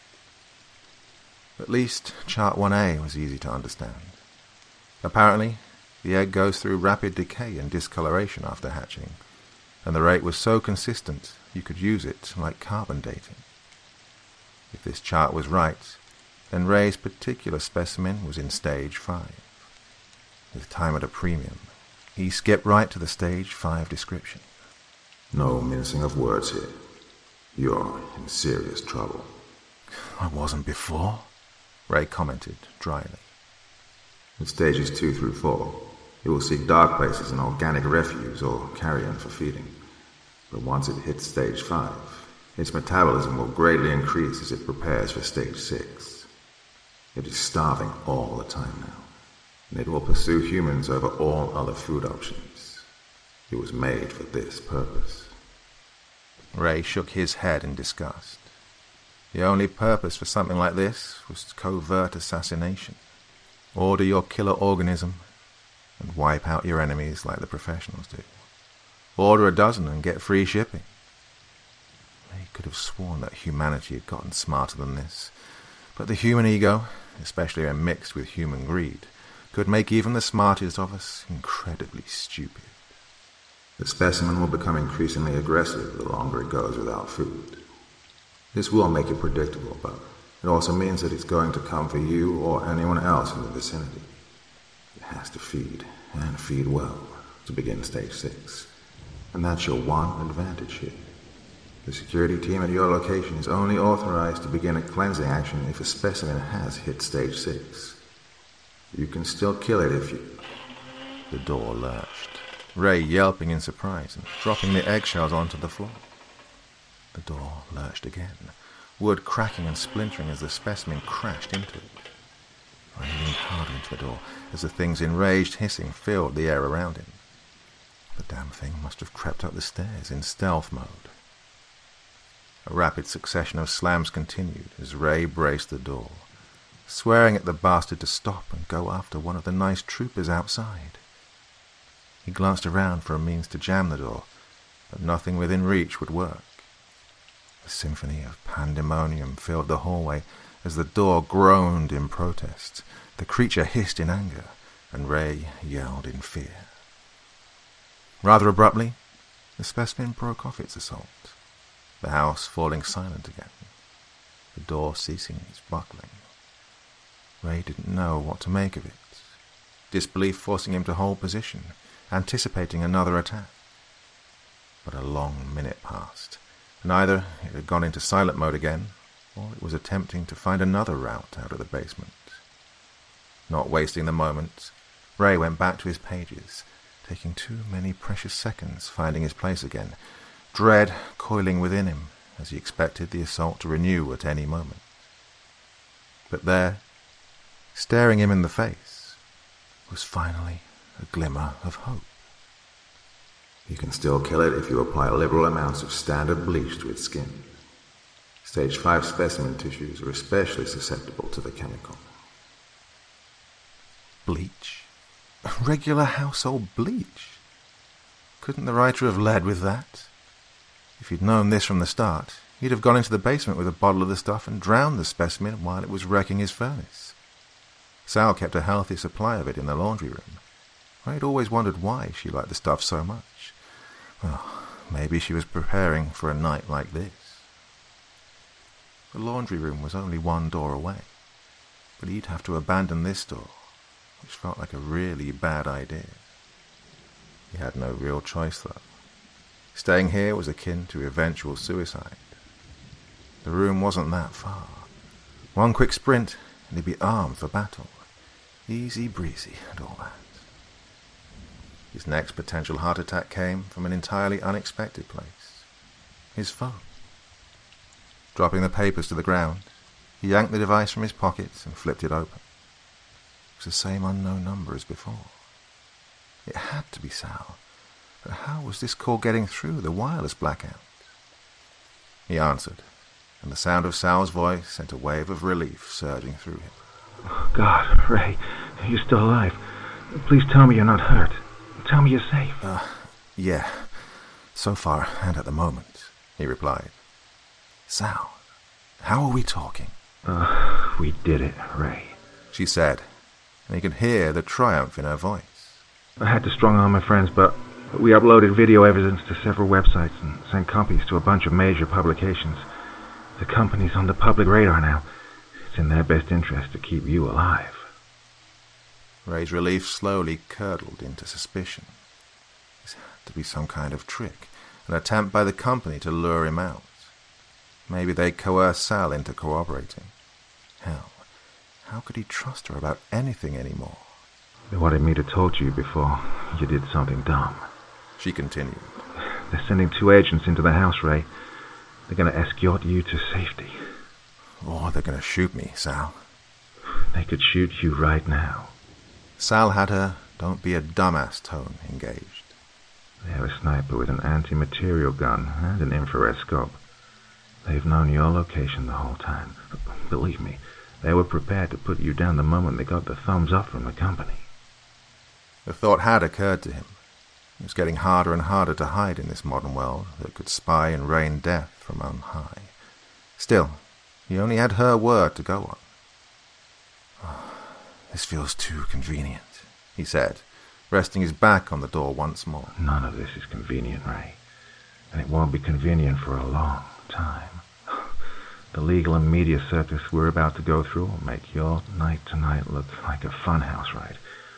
At least Chart one A was easy to understand. Apparently, the egg goes through rapid decay and discoloration after hatching, and the rate was so consistent you could use it like carbon dating. If this chart was right, then Ray's particular specimen was in stage five. With time at a premium, he skipped right to the stage five description. No mincing of words here. You're in serious trouble. I wasn't before, Ray commented dryly. In stages two through four, it will seek dark places and organic refuse or carrion for feeding. But once it hits stage five, its metabolism will greatly increase as it prepares for stage six. It is starving all the time now, and it will pursue humans over all other food options. It was made for this purpose. Ray shook his head in disgust. The only purpose for something like this was covert assassination. Order your killer organism and wipe out your enemies like the professionals do. Order a dozen and get free shipping. Ray could have sworn that humanity had gotten smarter than this, but the human ego, especially when mixed with human greed, could make even the smartest of us incredibly stupid. The specimen will become increasingly aggressive the longer it goes without food. This will make it predictable, but It also means that it's going to come for you or anyone else in the vicinity. It has to feed, and feed well, to begin Stage six. And that's your one advantage here. The security team at your location is only authorized to begin a cleansing action if a specimen has hit Stage six. You can still kill it if you... The door lurched, Ray yelping in surprise and dropping the eggshells onto the floor. The door lurched again, wood cracking and splintering as the specimen crashed into it. Ray leaned harder into the door as the thing's enraged hissing filled the air around him. The damn thing must have crept up the stairs in stealth mode. A rapid succession of slams continued as Ray braced the door, swearing at the bastard to stop and go after one of the nice troopers outside. He glanced around for a means to jam the door, but nothing within reach would work. A symphony of pandemonium filled the hallway as the door groaned in protest. The creature hissed in anger, and Ray yelled in fear. Rather abruptly, the specimen broke off its assault, the house falling silent again, the door ceasing its buckling. Ray didn't know what to make of it, disbelief forcing him to hold position, anticipating another attack. But a long minute passed, and either it had gone into silent mode again, or it was attempting to find another route out of the basement. Not wasting the moment, Ray went back to his pages, taking too many precious seconds finding his place again, dread coiling within him as he expected the assault to renew at any moment. But there, staring him in the face, was finally a glimmer of hope. You can still kill it if you apply liberal amounts of standard bleach to its skin. Stage five specimen tissues are especially susceptible to the chemical. Bleach? Regular household bleach? Couldn't the writer have led with that? If he'd known this from the start, he'd have gone into the basement with a bottle of the stuff and drowned the specimen while it was wrecking his furnace. Sal kept a healthy supply of it in the laundry room. I'd always wondered why she liked the stuff so much. Well, maybe she was preparing for a night like this. The laundry room was only one door away, but he'd have to abandon this door, which felt like a really bad idea. He had no real choice, though. Staying here was akin to eventual suicide. The room wasn't that far. One quick sprint, and he'd be armed for battle. Easy breezy and all that. His next potential heart attack came from an entirely unexpected place. His phone. Dropping the papers to the ground, he yanked the device from his pocket and flipped it open. It was the same unknown number as before. It had to be Sal, but how was this call getting through the wireless blackout? He answered, and the sound of Sal's voice sent a wave of relief surging through him. Oh, God, Ray, you're still alive. Please tell me you're not hurt. Tell me you're safe. Uh, yeah, so far and at the moment, he replied. Sal, how are we talking? Uh, we did it, Ray, she said, and he could hear the triumph in her voice. I had to strong-arm my friends, but we uploaded video evidence to several websites and sent copies to a bunch of major publications. The company's on the public radar now. It's in their best interest to keep you alive. Ray's relief slowly curdled into suspicion. This had to be some kind of trick, an attempt by the company to lure him out. Maybe they'd coerce Sal into cooperating. Hell, how could he trust her about anything anymore? They wanted me to talk to you before you did something dumb, she continued. They're sending two agents into the house, Ray. They're going to escort you to safety. Or they're going to shoot me, Sal. They could shoot you right now. Sal had her don't be a dumbass tone engaged. They have a sniper with an anti-material gun and an infrared scope. They've known your location the whole time. Believe me, they were prepared to put you down the moment they got the thumbs up from the company. The thought had occurred to him. It was getting harder and harder to hide in this modern world that could spy and rain death from on high. Still, he only had her word to go on. Oh, this feels too convenient, he said, resting his back on the door once more. None of this is convenient, Ray. And it won't be convenient for a long time. The legal and media circus we're about to go through will make your night tonight look like a funhouse ride.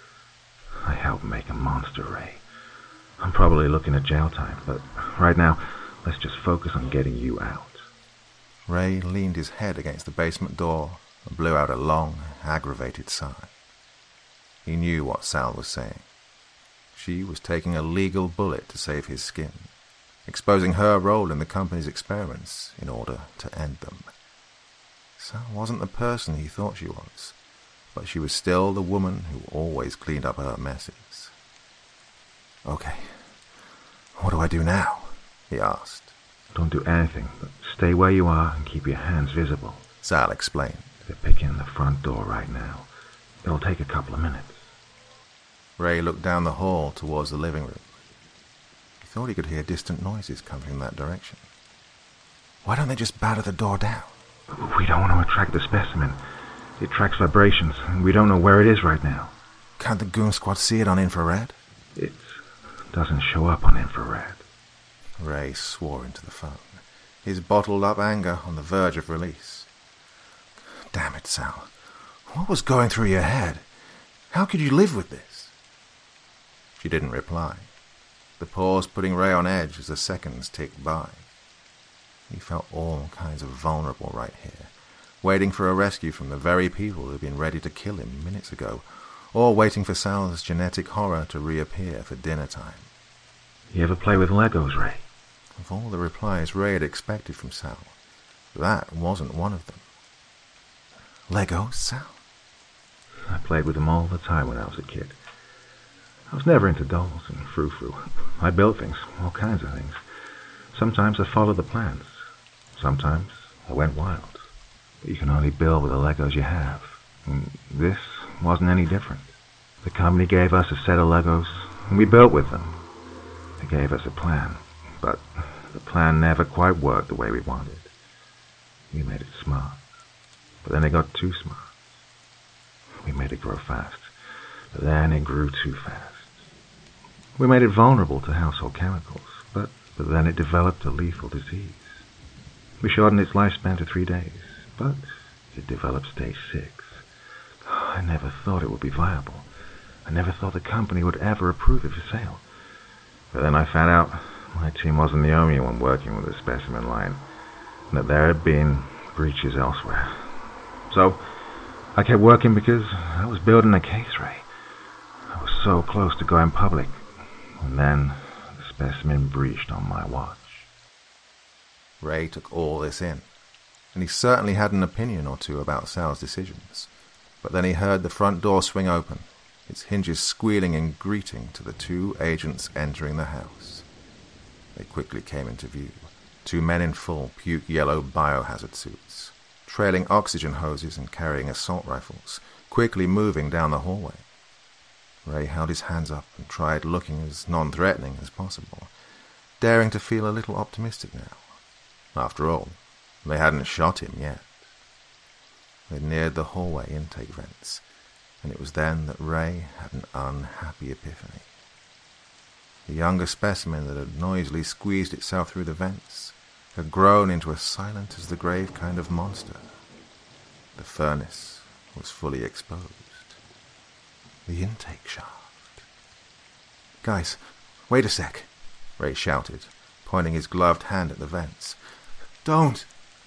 I helped make a monster, Ray. I'm probably looking at jail time, but right now, let's just focus on getting you out. Ray leaned his head against the basement door and blew out a long, aggravated sigh. He knew what Sal was saying. She was taking a legal bullet to save his skin, exposing her role in the company's experiments in order to end them. Sal wasn't the person he thought she was, but she was still the woman who always cleaned up her messes. "Okay, what do I do now?" he asked. Don't do anything, but stay where you are and keep your hands visible, Sal explained. They're picking the front door right now. It'll take a couple of minutes. Ray looked down the hall towards the living room. He thought he could hear distant noises coming from that direction. Why don't they just batter the door down? We don't want to attract the specimen. It tracks vibrations, and we don't know where it is right now. Can't the goon squad see it on infrared? It doesn't show up on infrared. Ray swore into the phone, his bottled-up anger on the verge of release. Damn it, Sal. What was going through your head? How could you live with this? She didn't reply, the pause putting Ray on edge as the seconds ticked by. He felt all kinds of vulnerable right here, waiting for a rescue from the very people who had been ready to kill him minutes ago, or waiting for Sal's genetic horror to reappear for dinner time. You ever play with Legos, Ray? Of all the replies Ray had expected from Sal, that wasn't one of them. Legos, Sal? I played with them all the time when I was a kid. I was never into dolls and frou-frou. I built things, all kinds of things. Sometimes I followed the plans. Sometimes I went wild. But you can only build with the Legos you have. And this wasn't any different. The company gave us a set of Legos, and we built with them. They gave us a plan, but the plan never quite worked the way we wanted. We made it smart, but then it got too smart. We made it grow fast, but then it grew too fast. We made it vulnerable to household chemicals, but, but then it developed a lethal disease. We shortened its lifespan to three days, but it developed stage six. I never thought it would be viable. I never thought the company would ever approve it for sale. But then I found out my team wasn't the only one working with the specimen line, and that there had been breaches elsewhere. So I kept working because I was building a case, Ray. I was so close to going public, and then the specimen breached on my watch. Ray took all this in, and he certainly had an opinion or two about Sal's decisions. But then he heard the front door swing open, its hinges squealing in greeting to the two agents entering the house. They quickly came into view, two men in full puke-yellow biohazard suits, trailing oxygen hoses and carrying assault rifles, quickly moving down the hallway. Ray held his hands up and tried looking as non-threatening as possible, daring to feel a little optimistic now. After all, they hadn't shot him yet. They neared the hallway intake vents, and it was then that Ray had an unhappy epiphany. The younger specimen that had noisily squeezed itself through the vents had grown into a silent-as-the-grave kind of monster. The furnace was fully exposed. The intake shaft. "Guys, wait a sec," Ray shouted, pointing his gloved hand at the vents. "Don't!"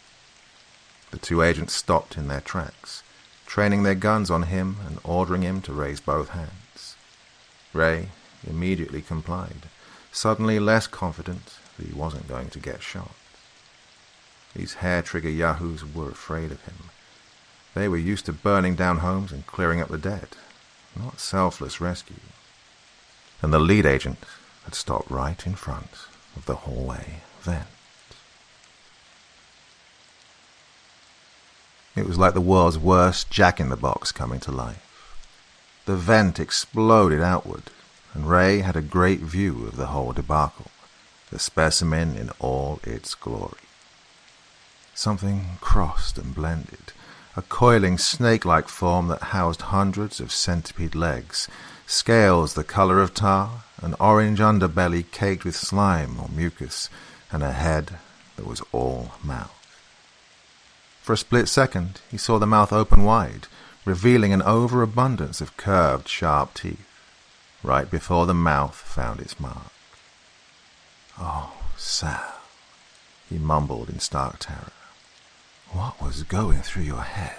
The two agents stopped in their tracks, training their guns on him and ordering him to raise both hands. Ray immediately complied, suddenly less confident that he wasn't going to get shot. These hair-trigger yahoos were afraid of him. They were used to burning down homes and clearing up the dead, not selfless rescue. And the lead agent had stopped right in front of the hallway vent. It was like the world's worst Jack-in-the-Box coming to life. The vent exploded outward, and Ray had a great view of the whole debacle, the specimen in all its glory. Something crossed and blended, a coiling snake-like form that housed hundreds of centipede legs, scales the color of tar, an orange underbelly caked with slime or mucus, and a head that was all mouth. For a split second, he saw the mouth open wide, revealing an overabundance of curved, sharp teeth, right before the mouth found its mark. "Oh, Sal," he mumbled in stark terror. "What was going through your head?"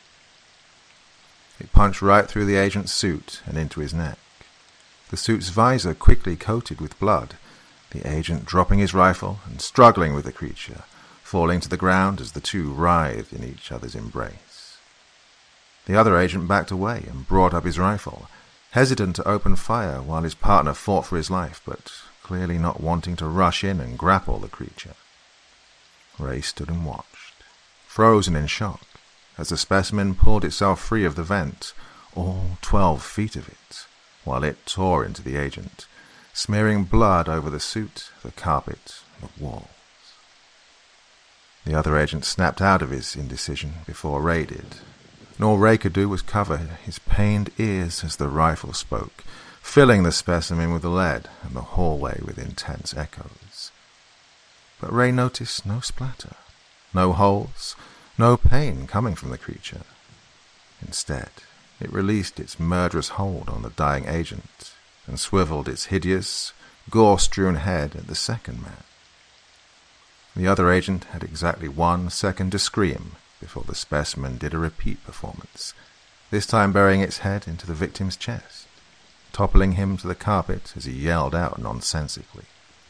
It punched right through the agent's suit and into his neck. The suit's visor quickly coated with blood, the agent dropping his rifle and struggling with the creature, falling to the ground as the two writhed in each other's embrace. The other agent backed away and brought up his rifle, hesitant to open fire while his partner fought for his life, but clearly not wanting to rush in and grapple the creature. Ray stood and watched, frozen in shock, as the specimen pulled itself free of the vent, all twelve feet of it, while it tore into the agent, smearing blood over the suit, the carpet, the walls. The other agent snapped out of his indecision before Ray did, and all Ray could do was cover his pained ears as the rifle spoke, filling the specimen with lead and the hallway with intense echoes. But Ray noticed no splatter, no holes, no pain coming from the creature. Instead, it released its murderous hold on the dying agent and swiveled its hideous, gore-strewn head at the second man. The other agent had exactly one second to scream before the specimen did a repeat performance, this time burying its head into the victim's chest, toppling him to the carpet as he yelled out nonsensically.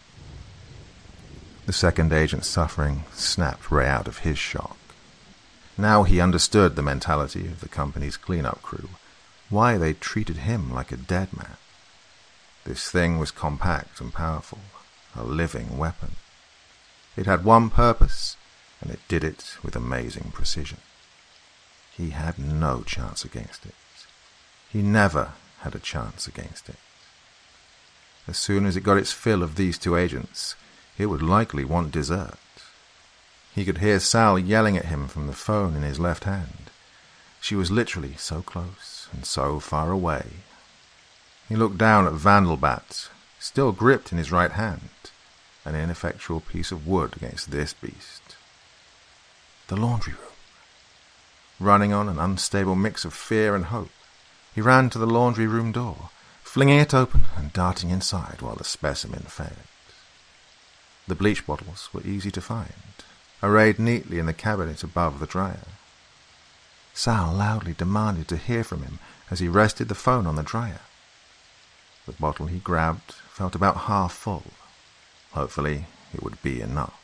The second agent's suffering snapped Ray out of his shock. Now he understood the mentality of the company's cleanup crew, why they treated him like a dead man. This thing was compact and powerful, a living weapon. It had one purpose, and it did it with amazing precision. He had no chance against it. He never had a chance against it. As soon as it got its fill of these two agents, it would likely want dessert. He could hear Sal yelling at him from the phone in his left hand. She was literally so close and so far away. He looked down at Vandelbat, still gripped in his right hand, an ineffectual piece of wood against this beast. The laundry room. Running on an unstable mix of fear and hope, he ran to the laundry room door, flinging it open and darting inside while the specimen fed. The bleach bottles were easy to find, arrayed neatly in the cabinet above the dryer. Sal loudly demanded to hear from him as he rested the phone on the dryer. The bottle he grabbed felt about half full. Hopefully, it would be enough.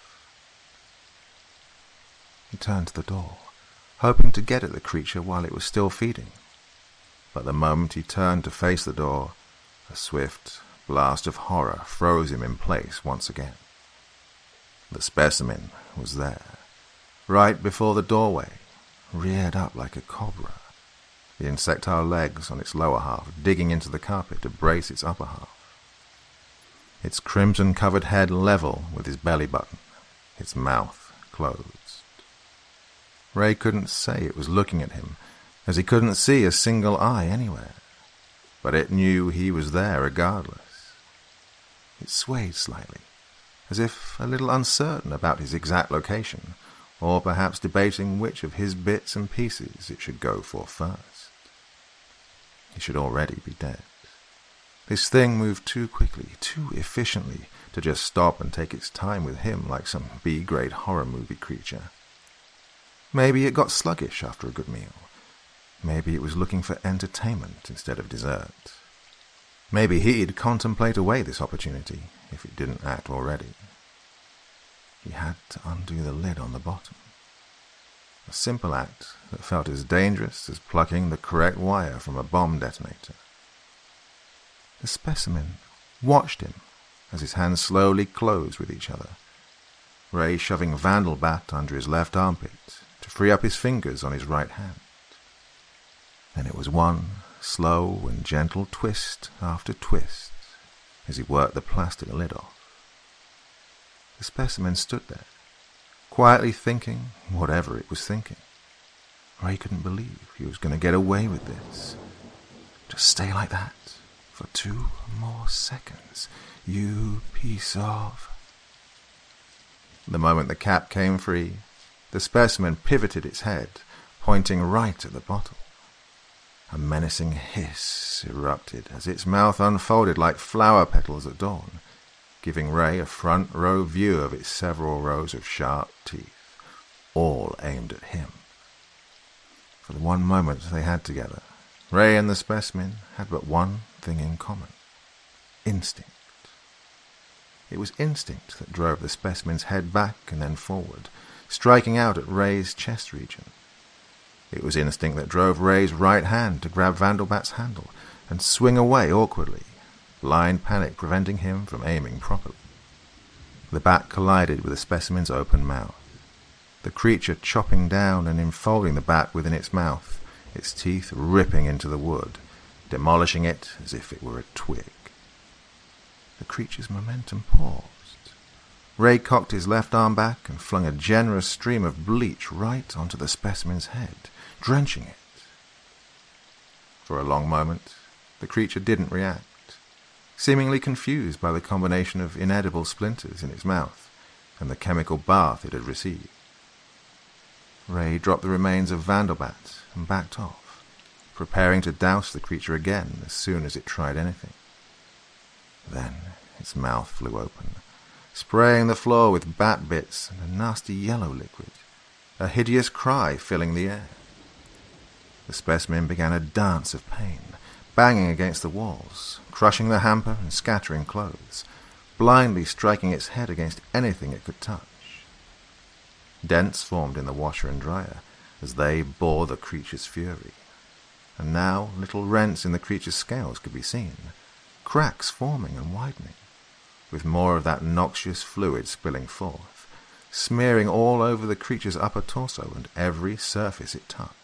He turned to the door, hoping to get at the creature while it was still feeding. But the moment he turned to face the door, a swift blast of horror froze him in place once again. The specimen was there, right before the doorway, reared up like a cobra, the insectile legs on its lower half digging into the carpet to brace its upper half. Its crimson-covered head level with his belly button, its mouth closed. Ray couldn't say it was looking at him, as he couldn't see a single eye anywhere, but it knew he was there regardless. It swayed slightly, as if a little uncertain about his exact location, or perhaps debating which of his bits and pieces it should go for first. He should already be dead. This thing moved too quickly, too efficiently, to just stop and take its time with him like some B-grade horror movie creature. Maybe it got sluggish after a good meal. Maybe it was looking for entertainment instead of dessert. Maybe he'd contemplate away this opportunity if it didn't act already. He had to undo the lid on the bottom. A simple act that felt as dangerous as plucking the correct wire from a bomb detonator. The specimen watched him as his hands slowly closed with each other, Ray shoving Vandelbat under his left armpit to free up his fingers on his right hand. Then it was one slow and gentle twist after twist as he worked the plastic lid off. The specimen stood there, quietly thinking whatever it was thinking. Ray couldn't believe he was going to get away with this. Just stay like that for two more seconds, you piece of... The moment the cap came free, the specimen pivoted its head, pointing right at the bottle. A menacing hiss erupted as its mouth unfolded like flower petals at dawn, giving Ray a front-row view of its several rows of sharp teeth, all aimed at him. For the one moment they had together, Ray and the specimen had but one thing in common: instinct. It was instinct that drove the specimen's head back and then forward, striking out at Ray's chest region. It was instinct that drove Ray's right hand to grab Vandelbat's handle and swing away awkwardly, blind panic preventing him from aiming properly. The bat collided with the specimen's open mouth, the creature chopping down and enfolding the bat within its mouth, its teeth ripping into the wood, demolishing it as if it were a twig. The creature's momentum paused. Ray cocked his left arm back and flung a generous stream of bleach right onto the specimen's head, drenching it. For a long moment, the creature didn't react, seemingly confused by the combination of inedible splinters in its mouth and the chemical bath it had received. Ray dropped the remains of Vandelbat and backed off, preparing to douse the creature again as soon as it tried anything. Then its mouth flew open, spraying the floor with bat bits and a nasty yellow liquid, a hideous cry filling the air. The specimen began a dance of pain, banging against the walls, crushing the hamper and scattering clothes, blindly striking its head against anything it could touch. Dents formed in the washer and dryer as they bore the creature's fury, and now little rents in the creature's scales could be seen, cracks forming and widening, with more of that noxious fluid spilling forth, smearing all over the creature's upper torso and every surface it touched.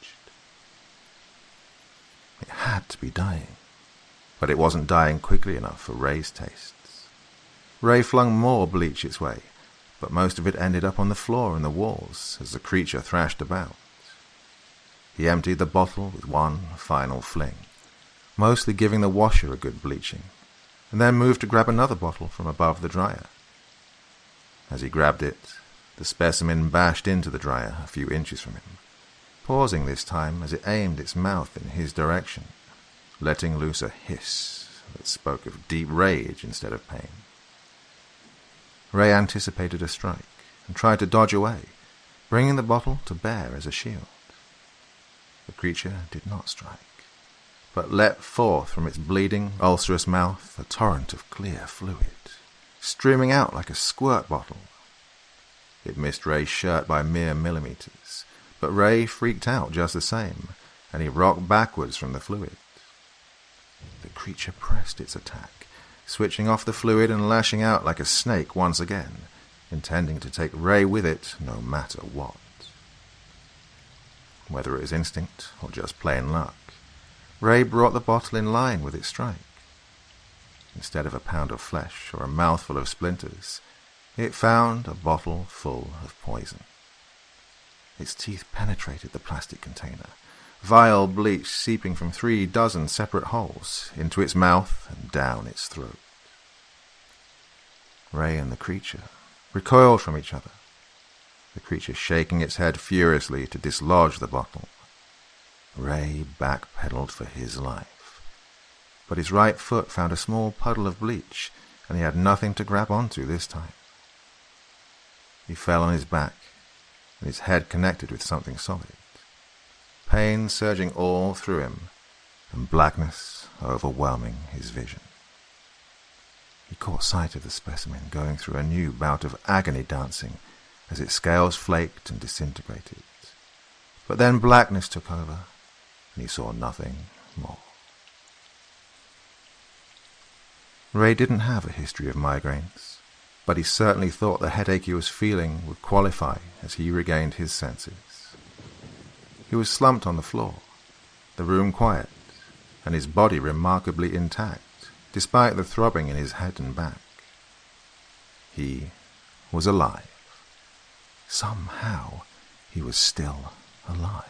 It had to be dying, but it wasn't dying quickly enough for Ray's tastes. Ray flung more bleach its way, but most of it ended up on the floor and the walls as the creature thrashed about. He emptied the bottle with one final fling, mostly giving the washer a good bleaching, and then moved to grab another bottle from above the dryer. As he grabbed it, the specimen bashed into the dryer a few inches from him, pausing this time as it aimed its mouth in his direction, letting loose a hiss that spoke of deep rage instead of pain. Ray anticipated a strike and tried to dodge away, bringing the bottle to bear as a shield. The creature did not strike, but let forth from its bleeding, ulcerous mouth a torrent of clear fluid, streaming out like a squirt bottle. It missed Ray's shirt by mere millimeters, but Ray freaked out just the same, and he rocked backwards from the fluid. The creature pressed its attack, switching off the fluid and lashing out like a snake once again, intending to take Ray with it no matter what. Whether it was instinct or just plain luck, Ray brought the bottle in line with its strike. Instead of a pound of flesh or a mouthful of splinters, it found a bottle full of poison. Its teeth penetrated the plastic container, vile bleach seeping from three dozen separate holes into its mouth and down its throat. Ray and the creature recoiled from each other, the creature shaking its head furiously to dislodge the bottle. Ray backpedaled for his life, but his right foot found a small puddle of bleach, and he had nothing to grab onto this time. He fell on his back, and his head connected with something solid, pain surging all through him, and blackness overwhelming his vision. He caught sight of the specimen going through a new bout of agony dancing as its scales flaked and disintegrated. But then blackness took over, and he saw nothing more. Ray didn't have a history of migraines, but he certainly thought the headache he was feeling would qualify as he regained his senses. He was slumped on the floor, the room quiet, and his body remarkably intact, despite the throbbing in his head and back. He was alive. Somehow, he was still alive.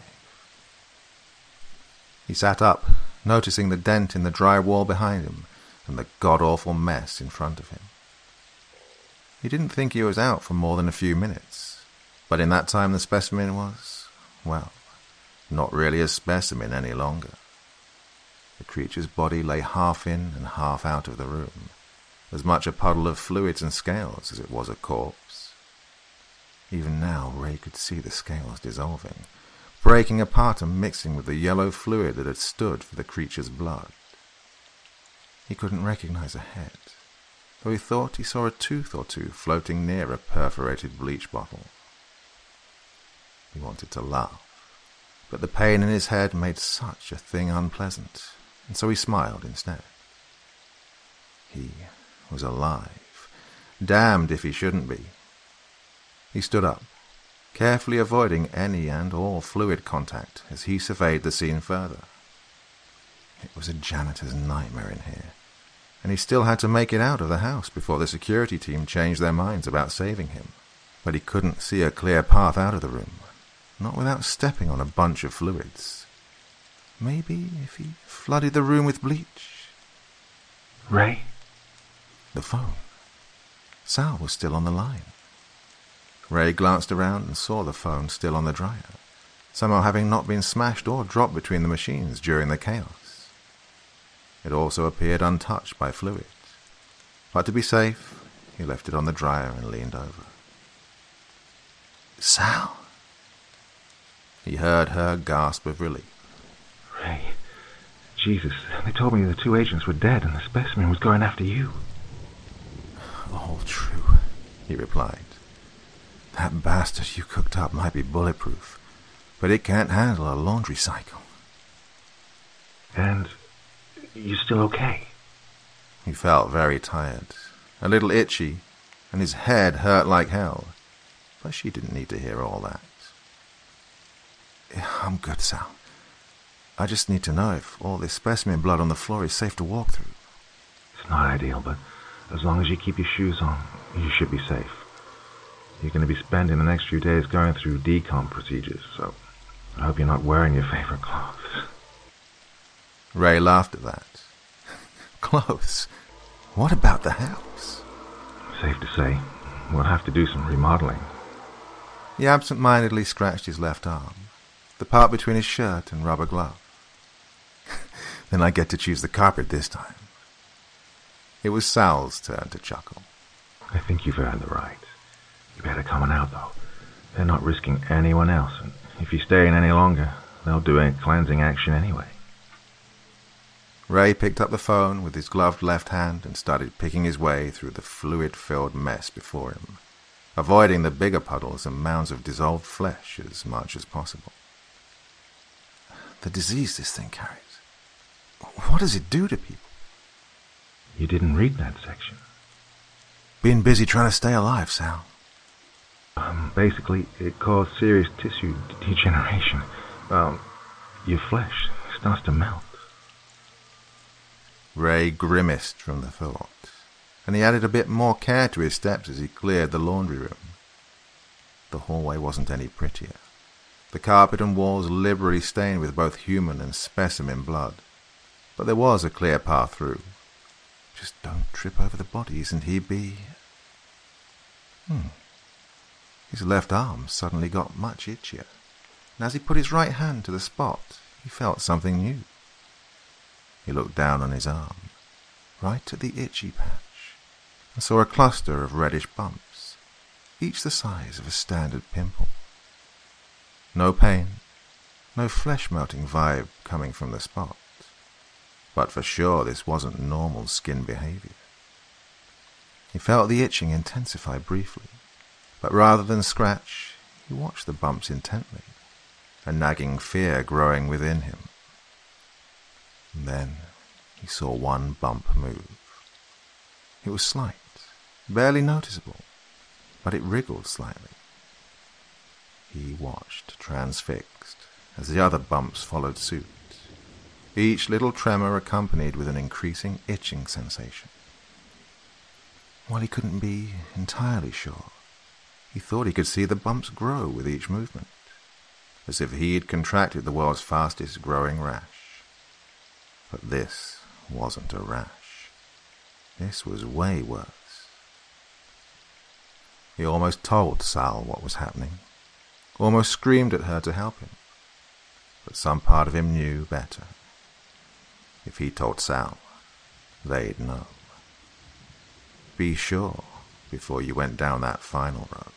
He sat up, noticing the dent in the dry wall behind him and the god-awful mess in front of him. He didn't think he was out for more than a few minutes, But in that time the specimen was, well, not really a specimen any longer. The creature's body lay half in and half out of the room, as much a puddle of fluids and scales as it was a corpse. Even now Ray could see the scales dissolving, breaking apart and mixing with the yellow fluid that had stood for the creature's blood. He couldn't recognize a head, though he thought he saw a tooth or two floating near a perforated bleach bottle. He wanted to laugh, but the pain in his head made such a thing unpleasant, and so he smiled instead. He was alive, damned if he shouldn't be. He stood up, carefully avoiding any and all fluid contact as he surveyed the scene further. It was a janitor's nightmare in here, and he still had to make it out of the house before the security team changed their minds about saving him. But he couldn't see a clear path out of the room, not without stepping on a bunch of fluids. Maybe if he flooded the room with bleach. Ray? The phone. Sal was still on the line. Ray glanced around and saw the phone still on the dryer, somehow having not been smashed or dropped between the machines during the chaos. It also appeared untouched by fluids, but to be safe, he left it on the dryer and leaned over. Sal! He heard her gasp of relief. Ray, Jesus, they told me the two agents were dead and the specimen was going after you. All true, he replied. That bastard you cooked up might be bulletproof, but it can't handle a laundry cycle. And you still okay? He felt very tired, a little itchy, and his head hurt like hell, but she didn't need to hear all that. I'm good, Sal. I just need to know if all this specimen blood on the floor is safe to walk through. It's not ideal, but as long as you keep your shoes on, you should be safe. You're going to be spending the next few days going through decom procedures, so I hope you're not wearing your favorite clothes. Ray laughed at that. Clothes? What about the house? Safe to say, we'll have to do some remodeling. He absent-mindedly scratched his left arm, the part between his shirt and rubber glove. Then I get to choose the carpet this time. It was Sal's turn to chuckle. I think you've earned the right. You better come on out, though. They're not risking anyone else, and if you stay in any longer, they'll do a cleansing action anyway. Ray picked up the phone with his gloved left hand and started picking his way through the fluid-filled mess before him, avoiding the bigger puddles and mounds of dissolved flesh as much as possible. The disease this thing carries. What does it do to people? You didn't read that section. Been busy trying to stay alive, Sal. Um, basically, it caused serious tissue degeneration. Um, your flesh starts to melt. Ray grimaced from the thought, and he added a bit more care to his steps as he cleared the laundry room. The hallway wasn't any prettier, the carpet and walls liberally stained with both human and specimen blood, but there was a clear path through. Just don't trip over the bodies and he'd be... Hmm. His left arm suddenly got much itchier, and as he put his right hand to the spot, he felt something new. He looked down on his arm, right at the itchy patch, and saw a cluster of reddish bumps, each the size of a standard pimple. No pain, no flesh-melting vibe coming from the spot, but for sure this wasn't normal skin behavior. He felt the itching intensify briefly, but rather than scratch, he watched the bumps intently, a nagging fear growing within him. And then he saw one bump move. It was slight, barely noticeable, but it wriggled slightly. He watched, transfixed, as the other bumps followed suit, each little tremor accompanied with an increasing itching sensation. While he couldn't be entirely sure, he thought he could see the bumps grow with each movement, as if he had contracted the world's fastest growing rash. But this wasn't a rash. This was way worse. He almost told Sal what was happening, almost screamed at her to help him. But some part of him knew better. If he told Sal, they'd know. Be sure before you went down that final road.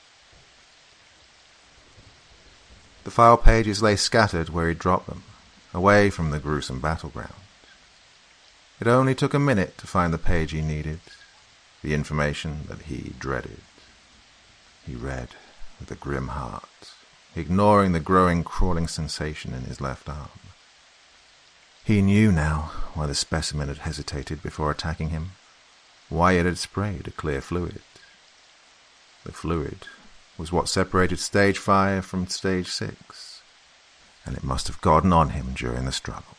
The file pages lay scattered where he'd dropped them, away from the gruesome battleground. It only took a minute to find the page he needed, the information that he dreaded. He read with a grim heart, ignoring the growing, crawling sensation in his left arm. He knew now why the specimen had hesitated before attacking him, why it had sprayed a clear fluid. The fluid was what separated Stage five from Stage six, and it must have gotten on him during the struggle.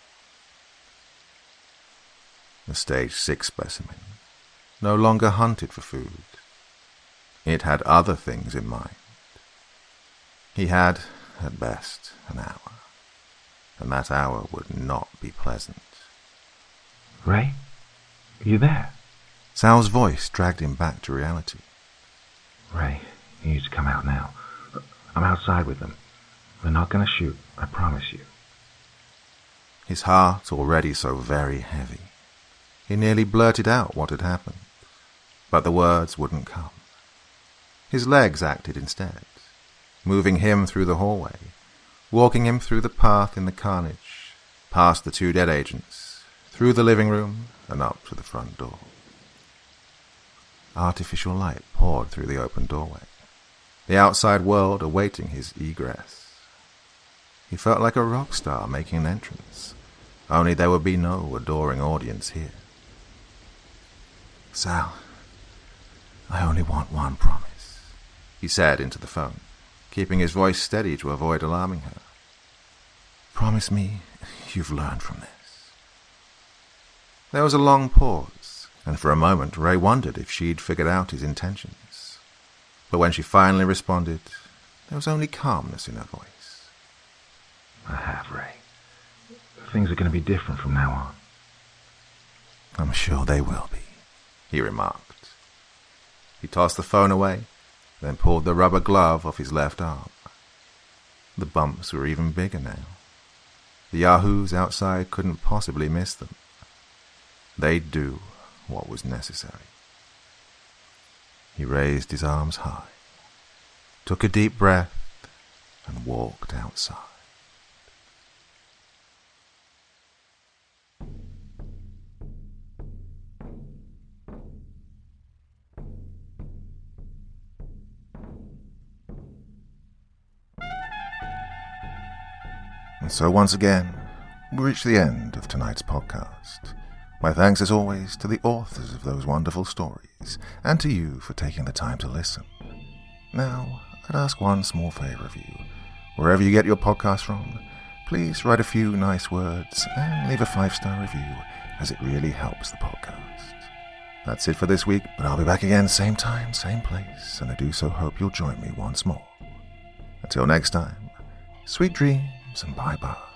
The Stage six specimen no longer hunted for food. It had other things in mind. He had, at best, an hour, and that hour would not be pleasant. Ray? Are you there? Sal's voice dragged him back to reality. Ray, you need to come out now. I'm outside with them. We're not going to shoot, I promise you. His heart already so very heavy. He nearly blurted out what had happened, but the words wouldn't come. His legs acted instead, moving him through the hallway, walking him through the path in the carnage, past the two dead agents, through the living room, and up to the front door. Artificial light poured through the open doorway, the outside world awaiting his egress. He felt like a rock star making an entrance, only there would be no adoring audience here. Sal, I only want one promise, he said into the phone, keeping his voice steady to avoid alarming her. Promise me you've learned from this. There was a long pause, and for a moment Ray wondered if she'd figured out his intentions. But when she finally responded, there was only calmness in her voice. I have, Ray. Things are going to be different from now on. I'm sure they will be, he remarked. He tossed the phone away, then pulled the rubber glove off his left arm. The bumps were even bigger now. The yahoos outside couldn't possibly miss them. They'd do what was necessary. He raised his arms high, took a deep breath, and walked outside. And so once again, we reach the end of tonight's podcast. My thanks as always to the authors of those wonderful stories, and to you for taking the time to listen. Now, I'd ask one small favour of you. Wherever you get your podcast from, please write a few nice words and leave a five-star review, as it really helps the podcast. That's it for this week, but I'll be back again same time, same place, and I do so hope you'll join me once more. Until next time, sweet dreams and bye-bye.